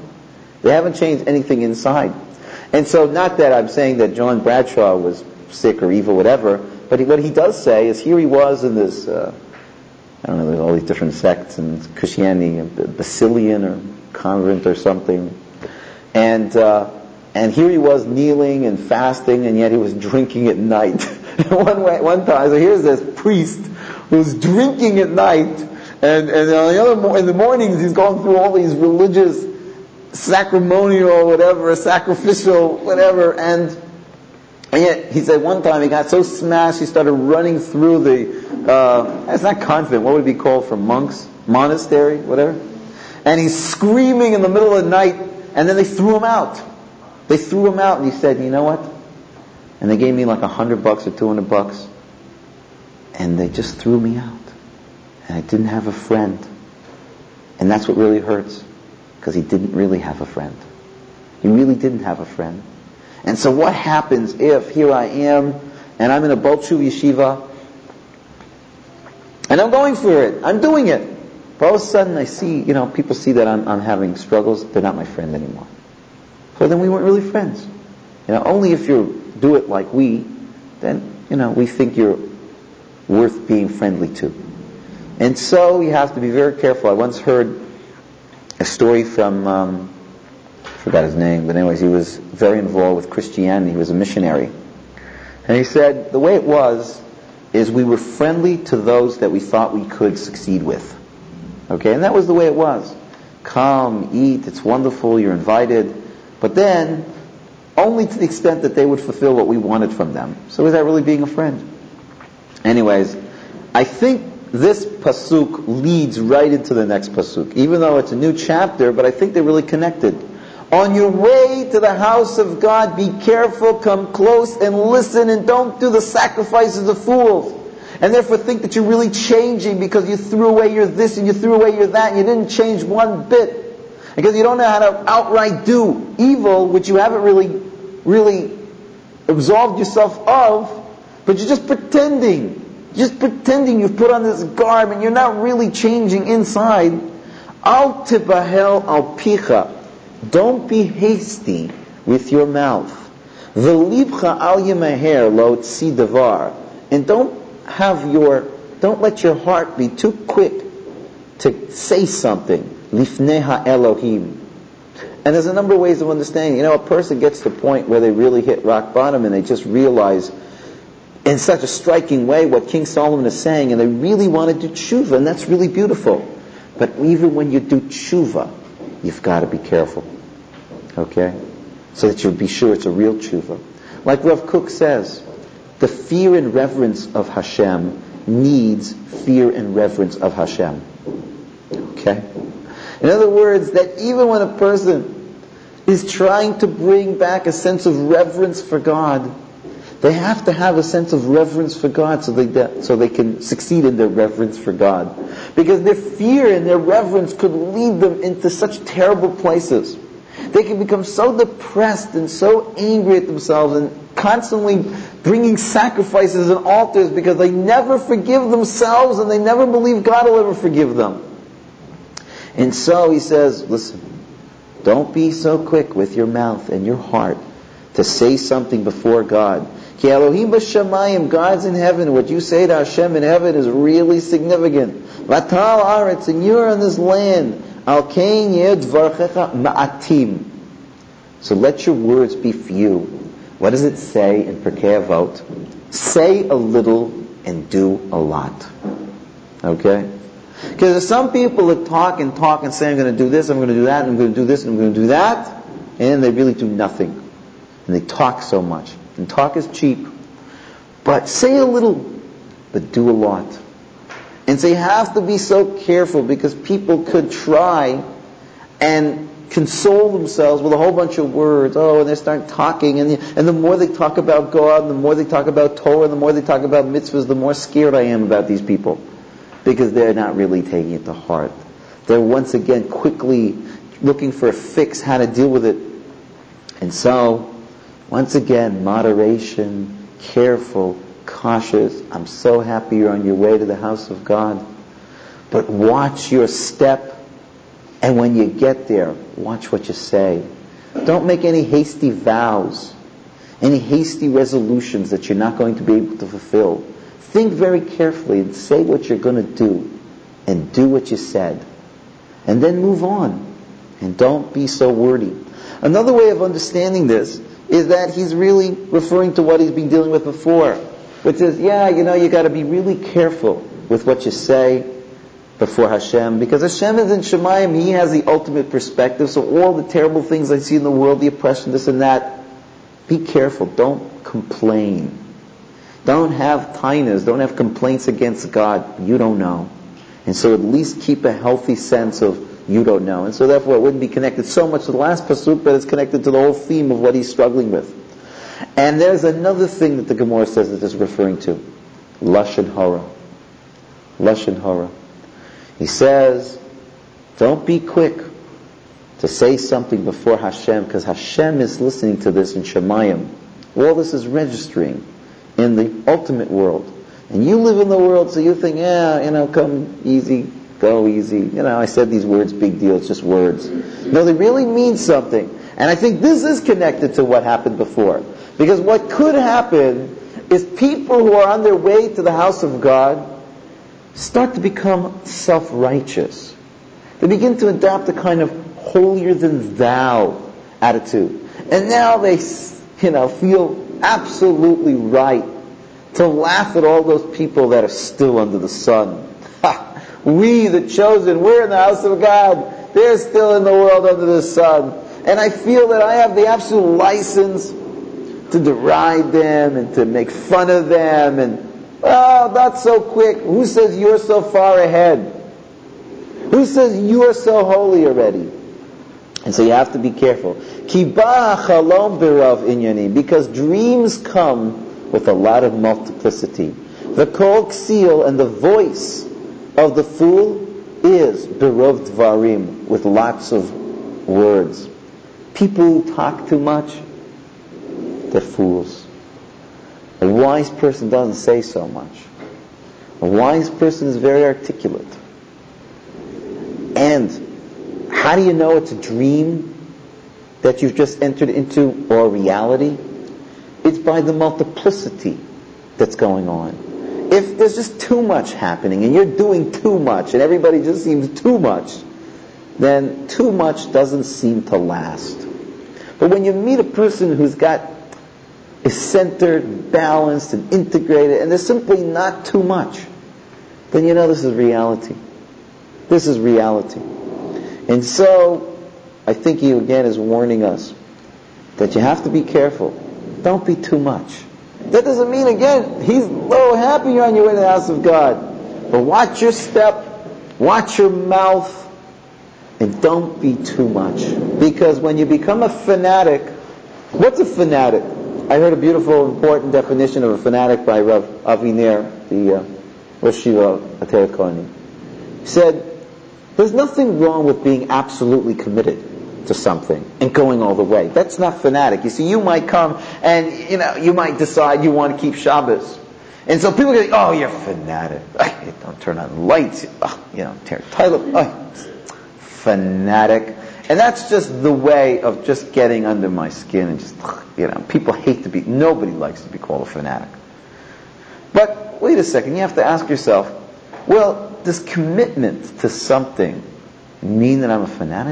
And so not that I'm saying that John Bradshaw was sick or evil, whatever, but what he does say is here he was in this, there's all these different sects and Christianity, Basilian or convent or something. And here he was kneeling and fasting, and yet he was drinking at night. one time, so here's this priest who's drinking at night, and in the mornings he's going through all these religious, sacramental, whatever, sacrificial, whatever, and yet he said one time he got so smashed he started running through it's not convent, what would it be called for monks? Monastery, whatever. And he's screaming in the middle of the night, and then they threw him out. And he said, you know what? And they gave me like $100 or $200, and they just threw me out. And I didn't have a friend. And that's what really hurts, because he didn't really have a friend. He really didn't have a friend. And so what happens if here I am, and I'm in a Balchuv yeshiva, and I'm going for it, I'm doing it, but all of a sudden I see, people see that I'm having struggles, they're not my friend anymore. So then we weren't really friends. Only if you do it like we, then, we think you're worth being friendly to. And so you have to be very careful. I once heard a story from, I forgot his name, but anyways, he was very involved with Christianity. He was a missionary. And he said, the way it was, is we were friendly to those that we thought we could succeed with. Okay? And that was the way it was. Come, eat, it's wonderful, you're invited. But then, only to the extent that they would fulfill what we wanted from them. So is that really being a friend? Anyways, I think this pasuk leads right into the next pasuk. Even though it's a new chapter, but I think they're really connected. On your way to the house of God, be careful, come close and listen, and don't do the sacrifices of fools. And therefore think that you're really changing because you threw away your this and you threw away your that and you didn't change one bit. Because you don't know how to outright do evil, which you haven't really absolved yourself of, but you're just pretending. Just pretending you've put on this garb and you're not really changing inside. Al tibahel al picha. Don't be hasty with your mouth. V'libcha al yemaher lo tzi davar. And don't let your heart be too quick to say something. Lifnei Elohim. And there's a number of ways of understanding. A person gets to the point where they really hit rock bottom and they just realize in such a striking way what King Solomon is saying, and they really want to do tshuva, and that's really beautiful. But even when you do tshuva, you've got to be careful. Okay? So that you'll be sure it's a real tshuva. Like Rav Kook says, the fear and reverence of Hashem needs fear and reverence of Hashem. Okay? In other words, that even when a person is trying to bring back a sense of reverence for God, they have to have a sense of reverence for God so they can succeed in their reverence for God. Because their fear and their reverence could lead them into such terrible places. They can become so depressed and so angry at themselves and constantly bringing sacrifices and altars because they never forgive themselves and they never believe God will ever forgive them. And so he says, listen, don't be so quick with your mouth and your heart to say something before God. Ki Elohim b'shamayim, God's in heaven. What you say to Hashem in heaven is really significant. Vatal aretz, and you're on this land. Al kein yed dvarchecha ma'atim. So let your words be few. What does it say in Pirkei Avot? Say a little and do a lot. Okay? Because there's some people that talk and say, I'm going to do this, I'm going to do that, I'm going to do this, and I'm going to do that, and then they really do nothing. And they talk so much. And talk is cheap. But say a little, but do a lot. And so you have to be so careful because people could try and console themselves with a whole bunch of words. Oh, and they start talking, and the more they talk about God, and the more they talk about Torah, and the more they talk about mitzvahs, the more scared I am about these people. Because they're not really taking it to heart. They're once again quickly looking for a fix, how to deal with it. And so, once again, moderation, careful, cautious. I'm so happy you're on your way to the house of God. But watch your step, and when you get there, watch what you say. Don't make any hasty vows, any hasty resolutions that you're not going to be able to fulfill. Think very carefully and say what you're going to do, and do what you said. And then move on. And don't be so wordy. Another way of understanding this is that he's really referring to what he's been dealing with before, which is, you got to be really careful with what you say before Hashem, because Hashem is in Shemayim, He has the ultimate perspective, so all the terrible things I see in the world, the oppression, this and that, be careful, don't complain. Don't have tainas, don't have complaints against God, you don't know. And so at least keep a healthy sense of you don't know. And so therefore it wouldn't be connected so much to the last pasuk, but it's connected to the whole theme of what he's struggling with. And there's another thing that the Gemara says that it's referring to. Lashon hara. Lashon hara. He says, don't be quick to say something before Hashem, because Hashem is listening to this in Shemayim. All this is registering in the ultimate world. And you live in the world, so you think, come easy, go easy. I said these words, big deal, it's just words. No, they really mean something. And I think this is connected to what happened before. Because what could happen is people who are on their way to the house of God start to become self-righteous. They begin to adopt a kind of holier-than-thou attitude. And now they, feel absolutely right to laugh at all those people that are still under the sun. We, the chosen, we're in the house of God. They're still in the world under the sun. And I feel that I have the absolute license to deride them and to make fun of them. And, not so quick. Who says you're so far ahead? Who says you're so holy already? And so you have to be careful. Ki ba chalom birav inyanim, because dreams come with a lot of multiplicity. The kol ksil, and the voice of the fool is birav dvarim, with lots of words. People who talk too much, they're fools. A wise person doesn't say so much. A wise person is very articulate. And how do you know it's a dream that you've just entered into, or reality? It's by the multiplicity that's going on. If there's just too much happening, and you're doing too much, and everybody just seems too much, then too much doesn't seem to last. But when you meet a person who's is centered, balanced, and integrated, and there's simply not too much, then you know this is reality. This is reality. And so, I think he again is warning us that you have to be careful. Don't be too much. That doesn't mean, again, he's happy you're on your way to the house of God. But watch your step, watch your mouth, and don't be too much. Because when you become a fanatic, what's a fanatic? I heard a beautiful, important definition of a fanatic by Rav Aviner, the Rosh Yeshiva Ateret Kohanim. He said, there's nothing wrong with being absolutely committed to something and going all the way. That's not fanatic. You see, you might come and, you might decide you want to keep Shabbos. And so people go, oh, you're fanatic. Don't turn on lights. Tear toilet. Fanatic. And that's just the way of just getting under my skin and just, people hate to be, nobody likes to be called a fanatic. But wait a second, you have to ask yourself, well, does commitment to something mean that I'm a fanatic?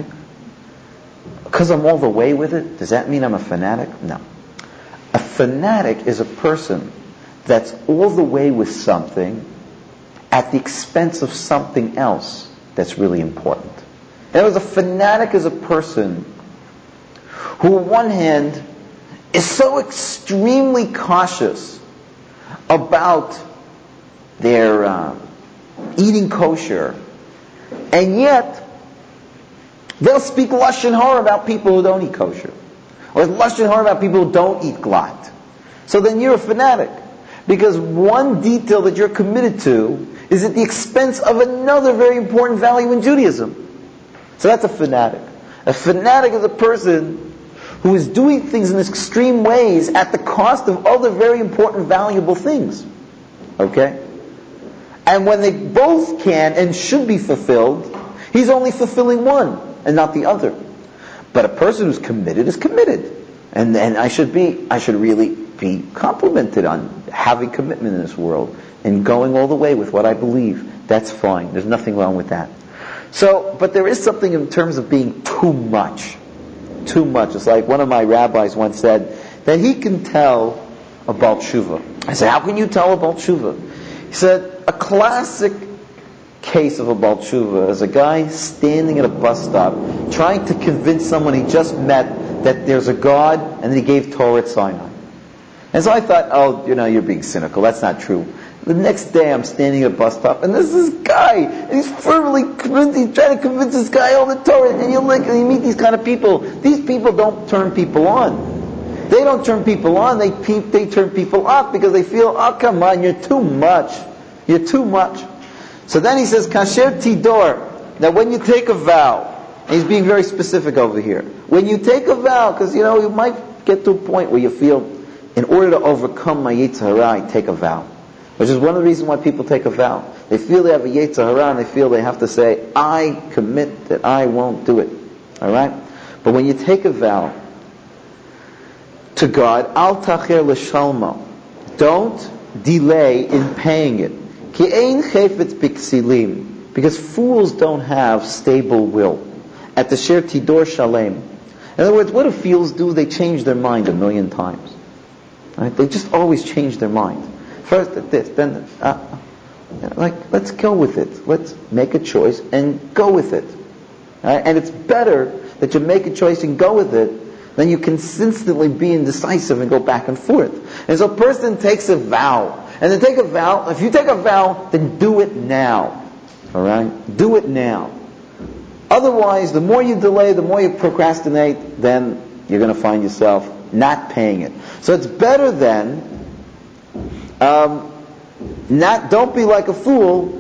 Because I'm all the way with it, does that mean I'm a fanatic? No. A fanatic is a person that's all the way with something at the expense of something else that's really important. In other words, a fanatic is a person who, on one hand, is so extremely cautious about their eating kosher, and yet they'll speak lashon hara about people who don't eat kosher, or lashon hara about people who don't eat glatt. So then you're a fanatic, because one detail that you're committed to is at the expense of another very important value in Judaism. So that's a fanatic. A fanatic is a person who is doing things in extreme ways at the cost of other very important, valuable things. Okay? And when they both can and should be fulfilled, he's only fulfilling one and not the other. But a person who's committed is committed. And I should really be complimented on having commitment in this world and going all the way with what I believe. That's fine. There's nothing wrong with that. So, but there is something in terms of being too much. Too much. It's like one of my rabbis once said that he can tell a Baal Tshuva. I said, how can you tell a Baal Tshuva? He said, a classic case of a Baal Tshuva is a guy standing at a bus stop trying to convince someone he just met that there's a God and that he gave Torah at Sinai. And so I thought, you're being cynical. That's not true. The next day I'm standing at a bus stop and there's this guy, and he's firmly convinced, he's trying to convince this guy all the Torah, and you meet these kind of people. These people don't turn people on. They don't turn people on, they turn people off because they feel, oh come on, you're too much. You're too much. So then he says, Kasher Tidor, that when you take a vow, and he's being very specific over here, when you take a vow, because you might get to a point where you feel, in order to overcome my Yetzer Hara, I take a vow. Which is one of the reasons why people take a vow. They feel they have a Yetzer Hara and they feel they have to say, I commit that I won't do it. Alright? But when you take a vow to God, Al Tacher L'Shalmo, don't delay in paying it. Ki ein chefetz b'ksilim, because fools don't have stable will. At the Sher Tidor Shalem. In other words, what do fools do? They change their mind 1,000,000 times. Right? They just always change their mind. First at this, then let's go with it. Let's make a choice and go with it. Right? And it's better that you make a choice and go with it than you consistently be indecisive and go back and forth. And so a person takes a vow. And then take a vow. If you take a vow, then do it now. Alright? Do it now. Otherwise, the more you delay, the more you procrastinate, then you're going to find yourself not paying it. So it's better then, don't be like a fool,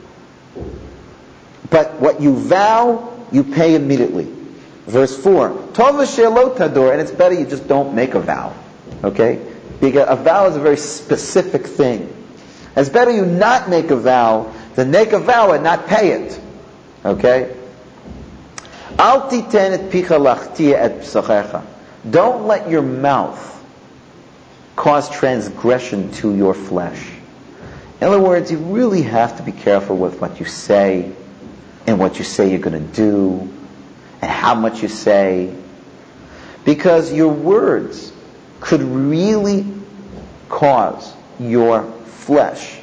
but what you vow, you pay immediately. Verse 4, Tova she'lo tador, and it's better you just don't make a vow. Okay? Because a vow is a very specific thing. It's better you not make a vow than make a vow and not pay it. Okay? Al titen et picha lachtia et psachecha. Don't let your mouth cause transgression to your flesh. In other words, you really have to be careful with what you say and what you say you're going to do and how much you say, because your words could really cause your flesh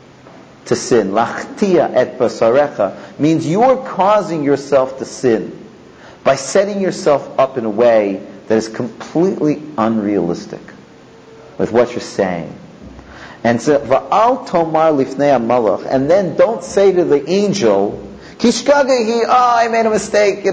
to sin. Lachtia et basarecha means you're causing yourself to sin by setting yourself up in a way that is completely unrealistic with what you're saying. And so, va'al tomar lifnei malach, and then don't say to the angel, kishkagahi, I made a mistake,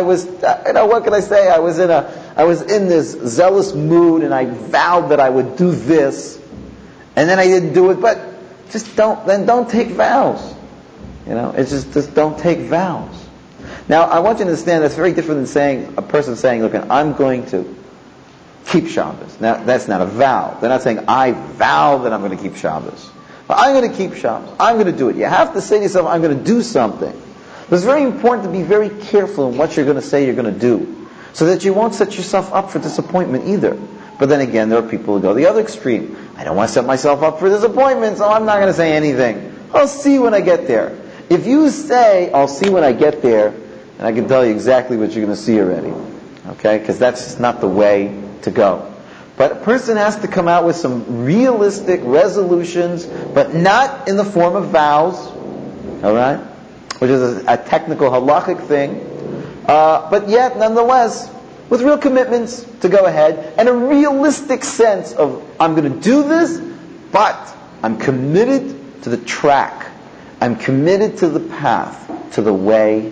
what can I say? I was in this zealous mood and I vowed that I would do this, and then I didn't do it, but don't take vows. It's just don't take vows. Now, I want you to understand that's very different than a person saying, look, I'm going to keep Shabbos. Now, that's not a vow. They're not saying, I vow that I'm going to keep Shabbos. But I'm going to keep Shabbos. I'm going to do it. You have to say to yourself, I'm going to do something. But it's very important to be very careful in what you're going to say you're going to do, so that you won't set yourself up for disappointment either. But then again, there are people who go the other extreme. I don't want to set myself up for disappointment, so I'm not going to say anything. I'll see when I get there. If you say, I'll see when I get there, and I can tell you exactly what you're going to see already. Okay? Because that's just not the way to go. But a person has to come out with some realistic resolutions, but not in the form of vows. Alright? Which is a technical halachic thing. But yet, nonetheless, with real commitments to go ahead, and a realistic sense of, I'm going to do this, but I'm committed to the track. I'm committed to the path, to the way,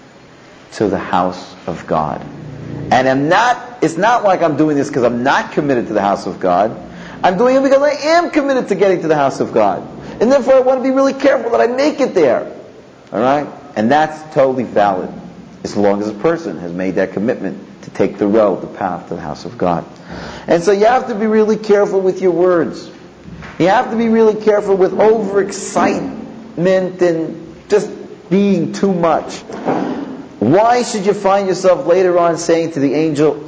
to the house of God. And it's not like I'm doing this because I'm not committed to the house of God. I'm doing it because I am committed to getting to the house of God. And therefore I want to be really careful that I make it there. Alright? And that's totally valid, as long as a person has made that commitment to take the road, the path to the house of God. And so you have to be really careful with your words. You have to be really careful with overexcitement and just being too much. Why should you find yourself later on saying to the angel,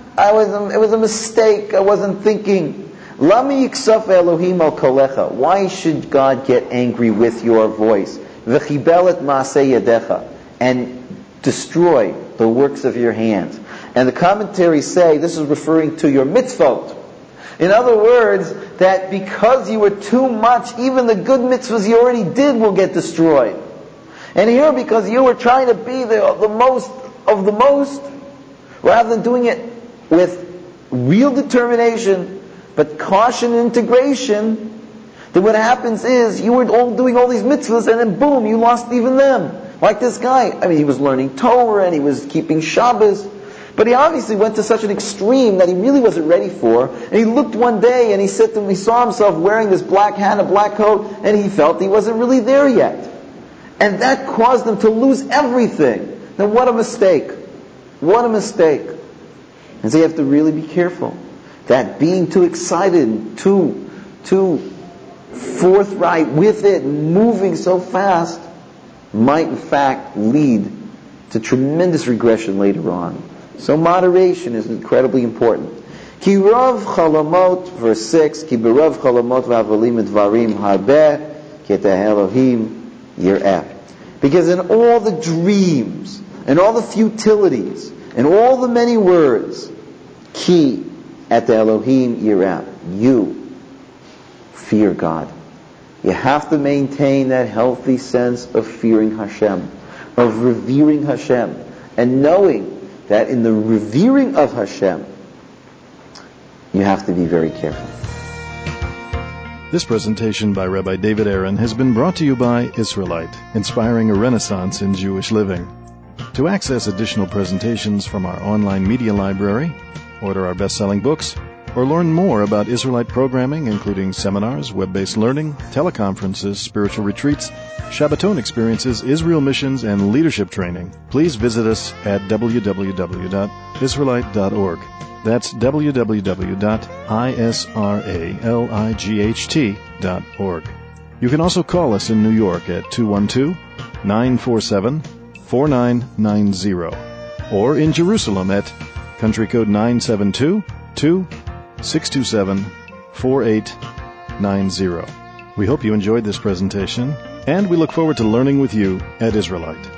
it was a mistake, I wasn't thinking. Lami yiksaf Elohim al kolecha. Why should God get angry with your voice? V'chibelet maaseh yadecha. And destroy the works of your hands. And the commentaries say this is referring to your mitzvot. In other words, that because you were too much, even the good mitzvahs you already did will get destroyed. And here, because you were trying to be the most of the most, rather than doing it with real determination, but caution and integration, then what happens is, you were doing all these mitzvahs, and then boom, you lost even them. Like this guy, he was learning Torah, and he was keeping Shabbos, but he obviously went to such an extreme that he really wasn't ready for, and he looked one day, and he saw himself wearing this black hat, a black coat, and he felt he wasn't really there yet. And that caused him to lose everything. Now what a mistake. What a mistake. And so you have to really be careful that being too excited, too forthright with it, moving so fast, might in fact lead to tremendous regression later on. So moderation is incredibly important. Ki rav chalamot, verse 6, Ki berav chalamot v'avalim dvarim harbeh, ki et Elohim yir'eh. Because in all the dreams, and all the futilities, and all the many words, ki et Elohim yir'eh, you fear God. You have to maintain that healthy sense of fearing Hashem, of revering Hashem, and knowing that in the revering of Hashem, you have to be very careful. This presentation by Rabbi David Aaron has been brought to you by Israelite, inspiring a renaissance in Jewish living. To access additional presentations from our online media library, order our best-selling books, or learn more about Israelite programming, including seminars, web-based learning, teleconferences, spiritual retreats, Shabbaton experiences, Israel missions, and leadership training, please visit us at www.israelite.org. That's www.israelight.org. You can also call us in New York at 212-947-4990 or in Jerusalem at country code 972-627-4890. We hope you enjoyed this presentation, and we look forward to learning with you at Israelite.